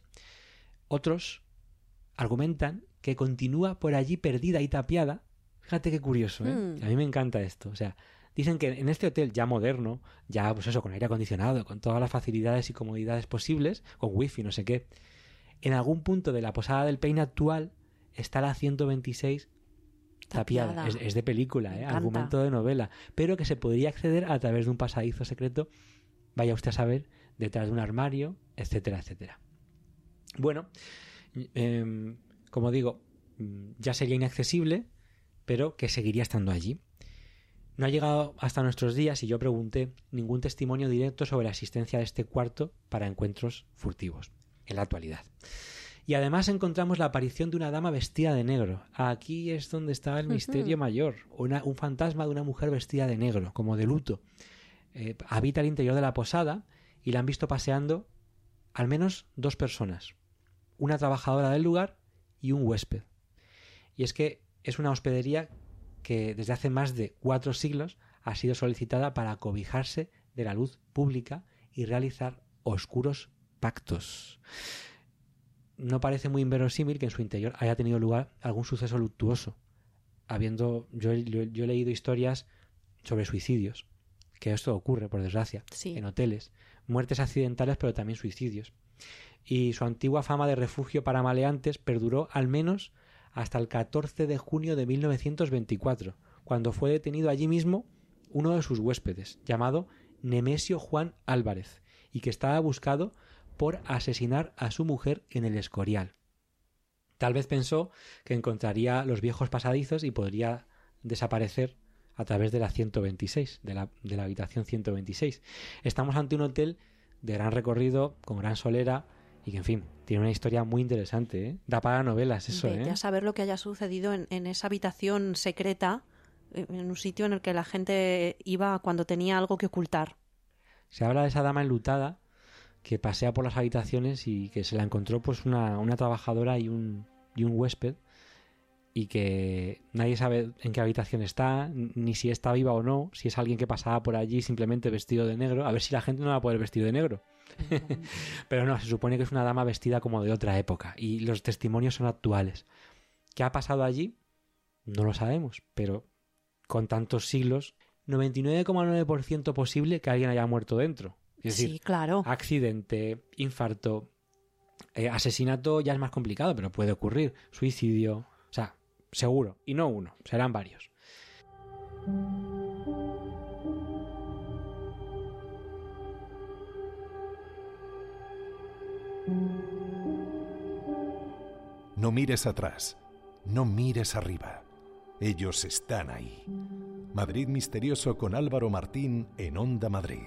otros argumentan que continúa por allí perdida y tapiada. Fíjate qué curioso, ¿eh? Mm. A mí me encanta esto. O sea, dicen que en este hotel ya moderno, ya pues eso, con aire acondicionado, con todas las facilidades y comodidades posibles, con wifi, no sé qué, en algún punto de la posada del peine actual está la ciento veintiséis tapiada. Tapiada. Es, es de película, Me ¿eh? encanta. Argumento de novela, pero que se podría acceder a través de un pasadizo secreto, vaya usted a saber, detrás de un armario, etcétera, etcétera. Bueno, eh, como digo, ya sería inaccesible, pero que seguiría estando allí. No ha llegado hasta nuestros días, y yo pregunté, ningún testimonio directo sobre la existencia de este cuarto para encuentros furtivos en la actualidad. Y además encontramos la aparición de una dama vestida de negro. Aquí es donde está el misterio mayor. Una, un fantasma de una mujer vestida de negro, como de luto. Eh, habita el interior de la posada y la han visto paseando al menos dos personas. Una trabajadora del lugar y un huésped. Y es que es una hospedería que desde hace más de cuatro siglos ha sido solicitada para acobijarse de la luz pública y realizar oscuros pactos. No parece muy inverosímil que en su interior haya tenido lugar algún suceso luctuoso, habiendo yo, yo, yo he leído historias sobre suicidios que esto ocurre, por desgracia, Sí. en hoteles. Muertes accidentales, pero también suicidios. Y su antigua fama de refugio para maleantes perduró al menos hasta el catorce de junio de mil novecientos veinticuatro, cuando fue detenido allí mismo uno de sus huéspedes, llamado Nemesio Juan Álvarez, y que estaba buscado por asesinar a su mujer en el Escorial. Tal vez pensó que encontraría los viejos pasadizos y podría desaparecer a través de la ciento veintiséis, de la, de la habitación ciento veintiséis. Estamos ante un hotel de gran recorrido, con gran solera, y que, en fin, tiene una historia muy interesante, ¿eh? Da para novelas eso, Vete ¿eh? a saber lo que haya sucedido en, en esa habitación secreta, en un sitio en el que la gente iba cuando tenía algo que ocultar. Se habla de esa dama enlutada que pasea por las habitaciones y que se la encontró pues una, una trabajadora y un, y un huésped, y que nadie sabe en qué habitación está, ni si está viva o no, si es alguien que pasaba por allí simplemente vestido de negro. A ver si la gente no va a poder vestido de negro. Pero no, se supone que es una dama vestida como de otra época y los testimonios son actuales. ¿Qué ha pasado allí? No lo sabemos, pero con tantos siglos, noventa y nueve coma nueve por ciento posible que alguien haya muerto dentro. Es decir, Sí, claro. accidente, infarto, eh, asesinato ya es más complicado, pero puede ocurrir. Suicidio, o sea, seguro. Y no uno, serán varios. No mires atrás, no mires arriba. Ellos están ahí. Madrid Misterioso con Álvaro Martín en Onda Madrid.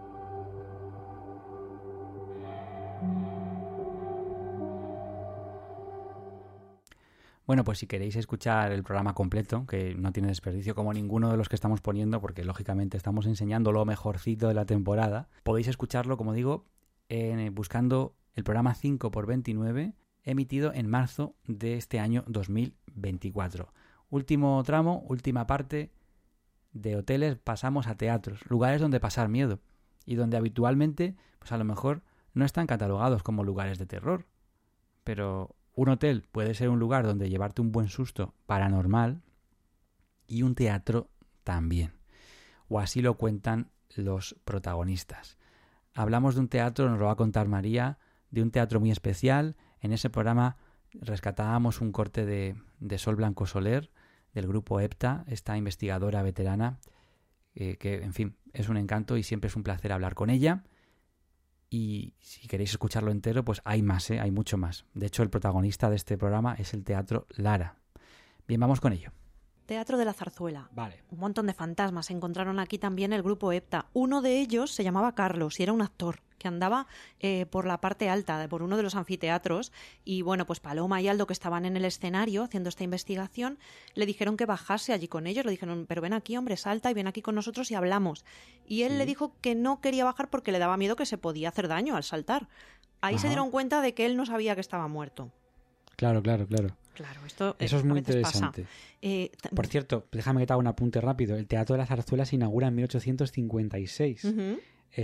Bueno, pues si queréis escuchar el programa completo, que no tiene desperdicio como ninguno de los que estamos poniendo, porque lógicamente estamos enseñando lo mejorcito de la temporada, podéis escucharlo, como digo, en, buscando el programa cinco por veintinueve, emitido en marzo de este año dos mil veinticuatro. Último tramo, última parte, de hoteles pasamos a teatros, lugares donde pasar miedo, y donde habitualmente, pues a lo mejor no están catalogados como lugares de terror, pero un hotel puede ser un lugar donde llevarte un buen susto paranormal, y un teatro también. O así lo cuentan los protagonistas. Hablamos de un teatro, nos lo va a contar María, de un teatro muy especial. En ese programa rescatábamos un corte de, de Sol Blanco Soler, del grupo EPTA, esta investigadora veterana, eh, que, en fin, es un encanto y siempre es un placer hablar con ella. Y si queréis escucharlo entero, pues hay más, ¿eh? Hay mucho más. De hecho, el protagonista de este programa es el Teatro Lara. Bien, vamos con ello. Teatro de la Zarzuela. Vale. Un montón de fantasmas. Se encontraron aquí también el grupo EPTA. Uno de ellos se llamaba Carlos y era un actor que andaba eh, por la parte alta, por uno de los anfiteatros. Y bueno, pues Paloma y Aldo, que estaban en el escenario haciendo esta investigación, le dijeron que bajase allí con ellos. Le dijeron, pero ven aquí, hombre, salta y ven aquí con nosotros y hablamos. Y él Sí. le dijo que no quería bajar porque le daba miedo que se podía hacer daño al saltar. Ahí Ajá. se dieron cuenta de que él no sabía que estaba muerto. Claro, claro, claro. Claro, esto Eso eh, es a muy veces pasa. interesante. Eh, t- Por cierto, déjame que te haga un apunte rápido. El Teatro de la Zarzuela se inaugura en mil ochocientos cincuenta y seis. Ujú.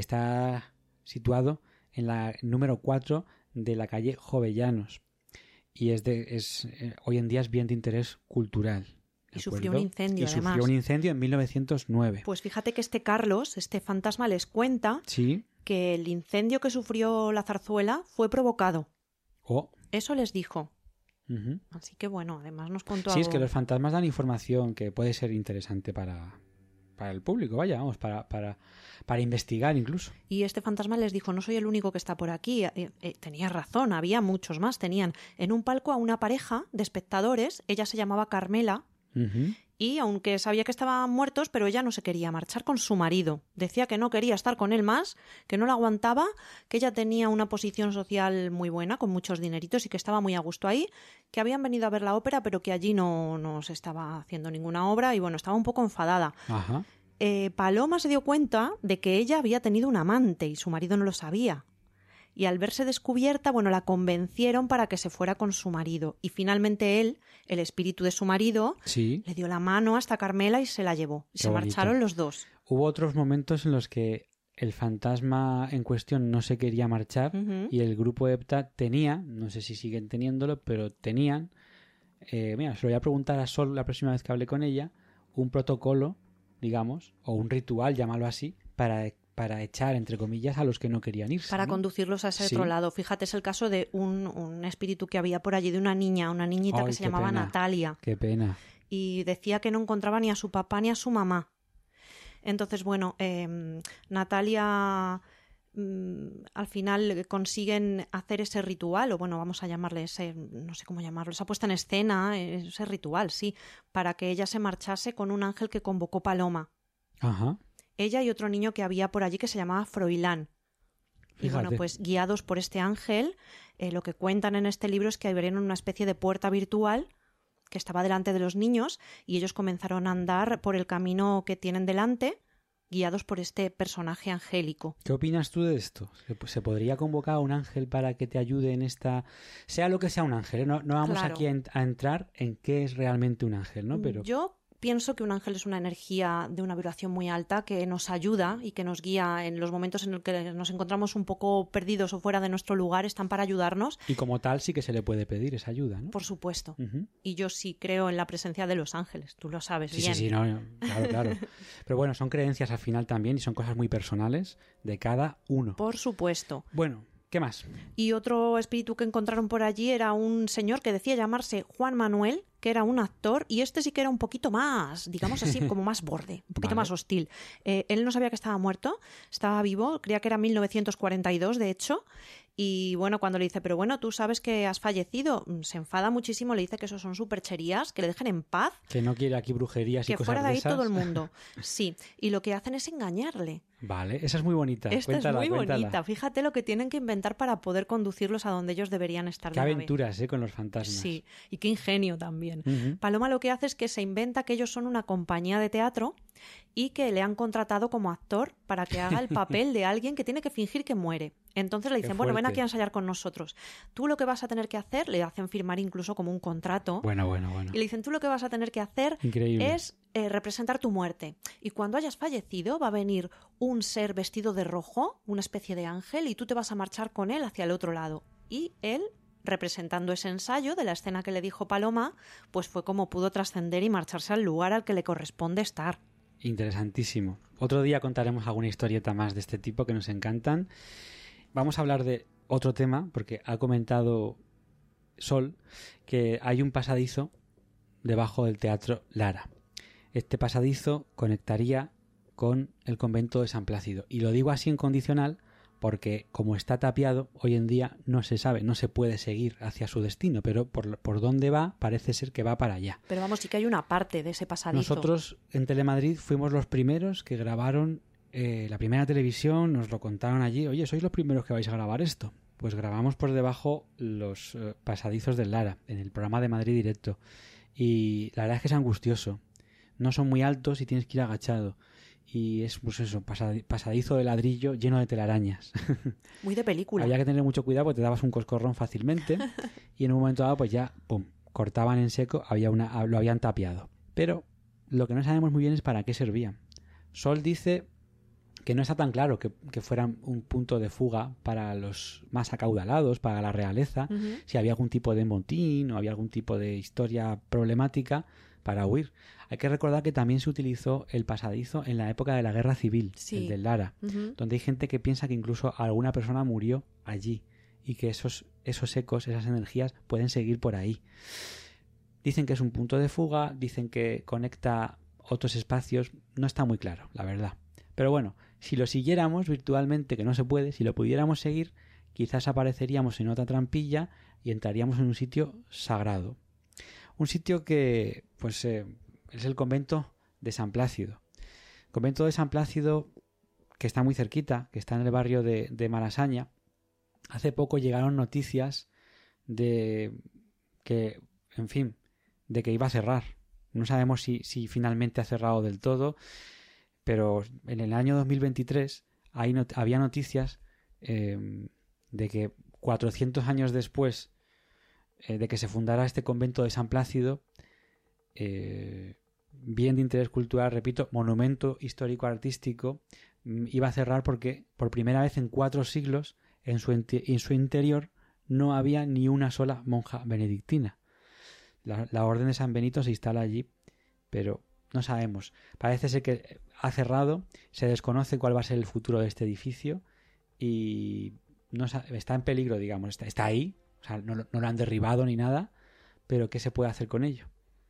Está situado en la número cuatro de la calle Jovellanos. Y es de, es, eh, hoy en día es bien de interés cultural. ¿de Y sufrió acuerdo? un incendio, Y además. sufrió un incendio en mil novecientos nueve. Pues fíjate que este Carlos, este fantasma, les cuenta Sí. que el incendio que sufrió la zarzuela fue provocado. Oh. Eso les dijo. Ujú. Así que bueno, además nos contó Sí, algo. es que los fantasmas dan información que puede ser interesante para, para el público, vaya, vamos, para, para, para investigar incluso. Y este fantasma les dijo, no soy el único que está por aquí. Eh, eh, tenía razón, había muchos más. Tenían en un palco a una pareja de espectadores, ella se llamaba Carmela, Ujú. y aunque sabía que estaban muertos, pero ella no se quería marchar con su marido. Decía que no quería estar con él más, que no la aguantaba, que ella tenía una posición social muy buena, con muchos dineritos y que estaba muy a gusto ahí, que habían venido a ver la ópera, pero que allí no, no se estaba haciendo ninguna obra y bueno, estaba un poco enfadada. Ajá. Eh, Paloma se dio cuenta de que ella había tenido un amante y su marido no lo sabía. Y al verse descubierta, bueno, la convencieron para que se fuera con su marido. Y finalmente él, el espíritu de su marido, Sí. le dio la mano hasta Carmela y se la llevó. Y Qué se bonito. marcharon los dos. Hubo otros momentos en los que el fantasma en cuestión no se quería marchar Ujú. y el grupo EPTA tenía, no sé si siguen teniéndolo, pero tenían, eh, mira, se lo voy a preguntar a Sol la próxima vez que hable con ella, un protocolo, digamos, o un ritual, llámalo así, para, para echar, entre comillas, a los que no querían irse. Para ¿no? conducirlos a ese Sí. otro lado. Fíjate, es el caso de un, un espíritu que había por allí, de una niña, una niñita Ay, que se qué llamaba pena. Natalia. Qué pena. Y decía que no encontraba ni a su papá ni a su mamá. Entonces, bueno, eh, Natalia mm, al final consiguen hacer ese ritual, o bueno, vamos a llamarle ese, no sé cómo llamarlo, esa puesta en escena, ese ritual, sí, para que ella se marchase con un ángel que convocó Paloma. Ajá. Ella y otro niño que había por allí que se llamaba Froilán. Y Fíjate. bueno, pues guiados por este ángel, eh, lo que cuentan en este libro es que abrieron una especie de puerta virtual que estaba delante de los niños y ellos comenzaron a andar por el camino que tienen delante, guiados por este personaje angélico. ¿Qué opinas tú de esto? ¿Se, se podría convocar a un ángel para que te ayude en esta... Sea lo que sea un ángel, ¿eh? No, no vamos Claro. aquí a, en- a entrar en qué es realmente un ángel, ¿no? Pero Yo pienso que un ángel es una energía de una vibración muy alta que nos ayuda y que nos guía en los momentos en los que nos encontramos un poco perdidos o fuera de nuestro lugar, están para ayudarnos, y como tal sí que se le puede pedir esa ayuda, ¿no? por supuesto. Ujú. Y yo sí creo en la presencia de los ángeles, tú lo sabes Sí, bien. sí, sí, no, no, claro, claro. Pero bueno, son creencias al final también y son cosas muy personales de cada uno. Por supuesto. Bueno, ¿qué más? Y otro espíritu que encontraron por allí era un señor que decía llamarse Juan Manuel, que era un actor, y este sí que era un poquito más, digamos así, como más borde, un poquito Vale. más hostil. Eh, él no sabía que estaba muerto, estaba vivo, creía que era mil novecientos cuarenta y dos, de hecho, y bueno, cuando le dice, pero bueno, tú sabes que has fallecido, se enfada muchísimo, le dice que eso son supercherías, que le dejen en paz, Que no quiere aquí brujerías y que cosas fuera de ahí esas. todo el mundo. Sí, y lo que hacen es engañarle. Vale, esa es muy bonita. Esta Cuéntala, es muy cuéntala. bonita. Fíjate lo que tienen que inventar para poder conducirlos a donde ellos deberían estar. Qué de una vez. aventuras, ¿eh? Con los fantasmas. Sí, y qué ingenio también. Ujú. Paloma lo que hace es que se inventa que ellos son una compañía de teatro y que le han contratado como actor para que haga el papel de alguien que tiene que fingir que muere. Entonces le Qué dicen, bueno, ven fuerte. aquí a ensayar con nosotros. Tú lo que vas a tener que hacer, le hacen firmar incluso como un contrato, Bueno, bueno, bueno. y le dicen, tú lo que vas a tener que hacer Increíble. es eh, representar tu muerte. Y cuando hayas fallecido va a venir un ser vestido de rojo, una especie de ángel, y tú te vas a marchar con él hacia el otro lado. Y él, representando ese ensayo de la escena que le dijo Paloma, pues fue como pudo trascender y marcharse al lugar al que le corresponde estar. Interesantísimo. Otro día contaremos alguna historieta más de este tipo que nos encantan. Vamos a hablar de otro tema, porque ha comentado Sol que hay un pasadizo debajo del Teatro Lara. Este pasadizo conectaría con el convento de San Plácido. Y lo digo así en condicional porque como está tapiado, hoy en día no se sabe, no se puede seguir hacia su destino, pero por, por dónde va parece ser que va para allá. Pero vamos, sí que hay una parte de ese pasadizo. Nosotros en Telemadrid fuimos los primeros que grabaron eh, la primera televisión, nos lo contaron allí. Oye, sois los primeros que vais a grabar esto. Pues grabamos por debajo los eh, pasadizos del Lara, en el programa de Madrid Directo. Y la verdad es que es angustioso. No son muy altos y tienes que ir agachado. Y es, pues eso, pasadi- pasadizo de ladrillo lleno de telarañas. Muy de película. Había que tener mucho cuidado porque te dabas un coscorrón fácilmente y en un momento dado pues ya, pum, cortaban en seco, había una, lo habían tapiado. Pero lo que no sabemos muy bien es para qué servía. Sol dice que no está tan claro que, que fuera un punto de fuga para los más acaudalados, para la realeza, Ujú. si había algún tipo de motín o había algún tipo de historia problemática para huir. Hay que recordar que también se utilizó el pasadizo en la época de la Guerra Civil, Sí. el del Lara, Ujú. donde hay gente que piensa que incluso alguna persona murió allí y que esos, esos ecos, esas energías pueden seguir por ahí. Dicen que es un punto de fuga, dicen que conecta otros espacios, no está muy claro, la verdad. Pero bueno, si lo siguiéramos virtualmente, que no se puede, si lo pudiéramos seguir, quizás apareceríamos en otra trampilla y entraríamos en un sitio sagrado. Un sitio que, pues, eh, es el convento de San Plácido. El convento de San Plácido, que está muy cerquita, que está en el barrio de, de Malasaña. Hace poco llegaron noticias de que, en fin, de que iba a cerrar. No sabemos si, si finalmente ha cerrado del todo, pero en el año dos mil veintitrés hay not- había noticias eh, de que cuatrocientos años después eh, de que se fundara este convento de San Plácido, eh, bien de interés cultural, repito, monumento histórico-artístico, mm, iba a cerrar porque por primera vez en cuatro siglos en su, enti- en su interior no había ni una sola monja benedictina. La, la orden de San Benito se instala allí, pero no sabemos. Parece ser que ha cerrado, se desconoce cuál va a ser el futuro de este edificio y no está en peligro, digamos, está, está ahí, o sea, no, no lo han derribado ni nada, pero ¿qué se puede hacer con ello?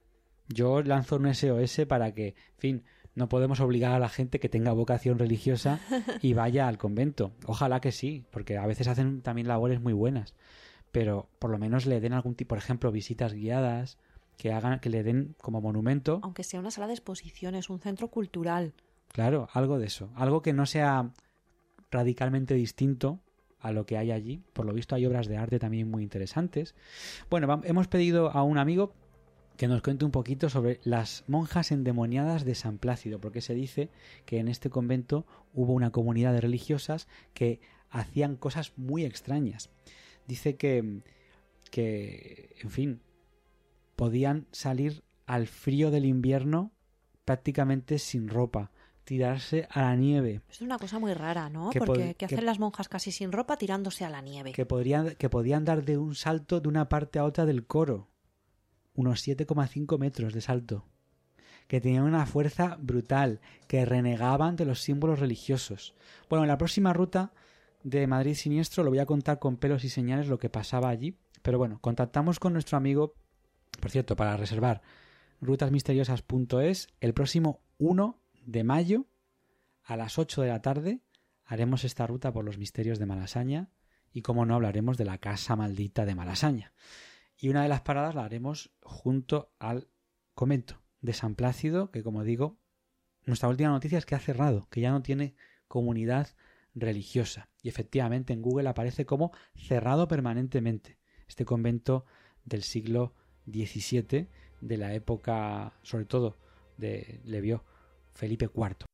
Yo lanzo un S O S para que, en fin, no podemos obligar a la gente que tenga vocación religiosa y vaya al convento. Ojalá que sí, porque a veces hacen también labores muy buenas, pero por lo menos le den algún tipo, por ejemplo, visitas guiadas, que hagan, que le den como monumento. Aunque sea una sala de exposiciones, un centro cultural. Claro, algo de eso. Algo que no sea radicalmente distinto a lo que hay allí. Por lo visto hay obras de arte también muy interesantes. Bueno, vamos, hemos pedido a un amigo que nos cuente un poquito sobre las monjas endemoniadas de San Plácido, porque se dice que en este convento hubo una comunidad de religiosas que hacían cosas muy extrañas. Dice que, que en fin, podían salir al frío del invierno prácticamente sin ropa, tirarse a la nieve. Es una cosa muy rara, ¿no? Que Porque pod- ¿qué hacen que- las monjas casi sin ropa tirándose a la nieve? Que podrían, que podían dar de un salto de una parte a otra del coro. Unos siete coma cinco metros de salto. Que tenían una fuerza brutal, que renegaban de los símbolos religiosos. Bueno, en la próxima ruta de Madrid Siniestro lo voy a contar con pelos y señales lo que pasaba allí. Pero bueno, contactamos con nuestro amigo, por cierto, para reservar rutas misteriosas punto es, el próximo uno de mayo a las ocho de la tarde haremos esta ruta por los misterios de Malasaña y, como no, hablaremos de la casa maldita de Malasaña. Y una de las paradas la haremos junto al convento de San Plácido, que, como digo, nuestra última noticia es que ha cerrado, que ya no tiene comunidad religiosa. Y efectivamente en Google aparece como cerrado permanentemente. Este convento del siglo diecisiete, de la época, sobre todo, de le vio Felipe cuarto.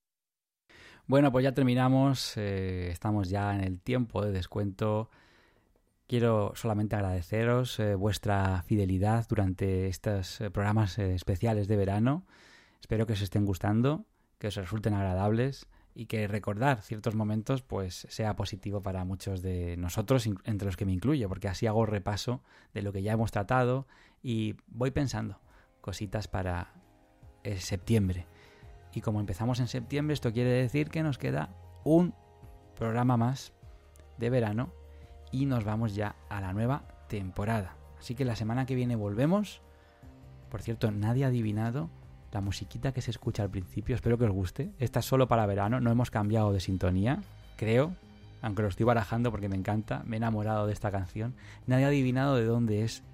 Bueno, pues ya terminamos, eh, estamos ya en el tiempo de descuento. Quiero solamente agradeceros eh, vuestra fidelidad durante estos eh, programas eh, especiales de verano. Espero que os estén gustando, que os resulten agradables y que recordar ciertos momentos pues sea positivo para muchos de nosotros, entre los que me incluyo, porque así hago repaso de lo que ya hemos tratado y voy pensando cositas para el septiembre. Y como empezamos en septiembre, esto quiere decir que nos queda un programa más de verano y nos vamos ya a la nueva temporada. Así que la semana que viene volvemos. Por cierto, nadie ha adivinado la musiquita que se escucha al principio. Espero que os guste. Esta es solo para verano, no hemos cambiado de sintonía, creo, aunque lo estoy barajando porque me encanta, me he enamorado de esta canción. Nadie ha adivinado de dónde es.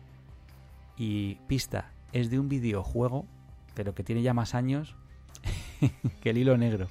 Y pista, es de un videojuego, pero que tiene ya más años que el hilo negro.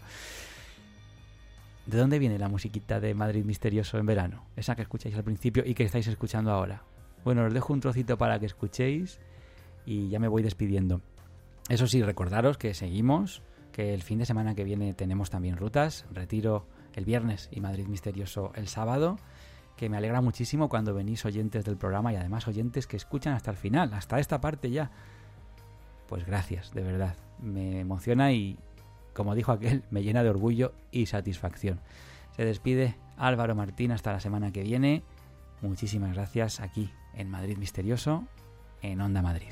¿De dónde viene la musiquita de Madrid Misterioso en verano? Esa que escucháis al principio y que estáis escuchando ahora. Bueno, os dejo un trocito para que escuchéis y ya me voy despidiendo. Eso sí, recordaros que seguimos, que el fin de semana que viene tenemos también rutas. Retiro el viernes y Madrid Misterioso el sábado, que me alegra muchísimo cuando venís oyentes del programa y además oyentes que escuchan hasta el final, hasta esta parte ya. Pues gracias, de verdad. Me emociona y, como dijo aquel, me llena de orgullo y satisfacción. Se despide Álvaro Martín hasta la semana que viene. Muchísimas gracias aquí en Madrid Misterioso, en Onda Madrid.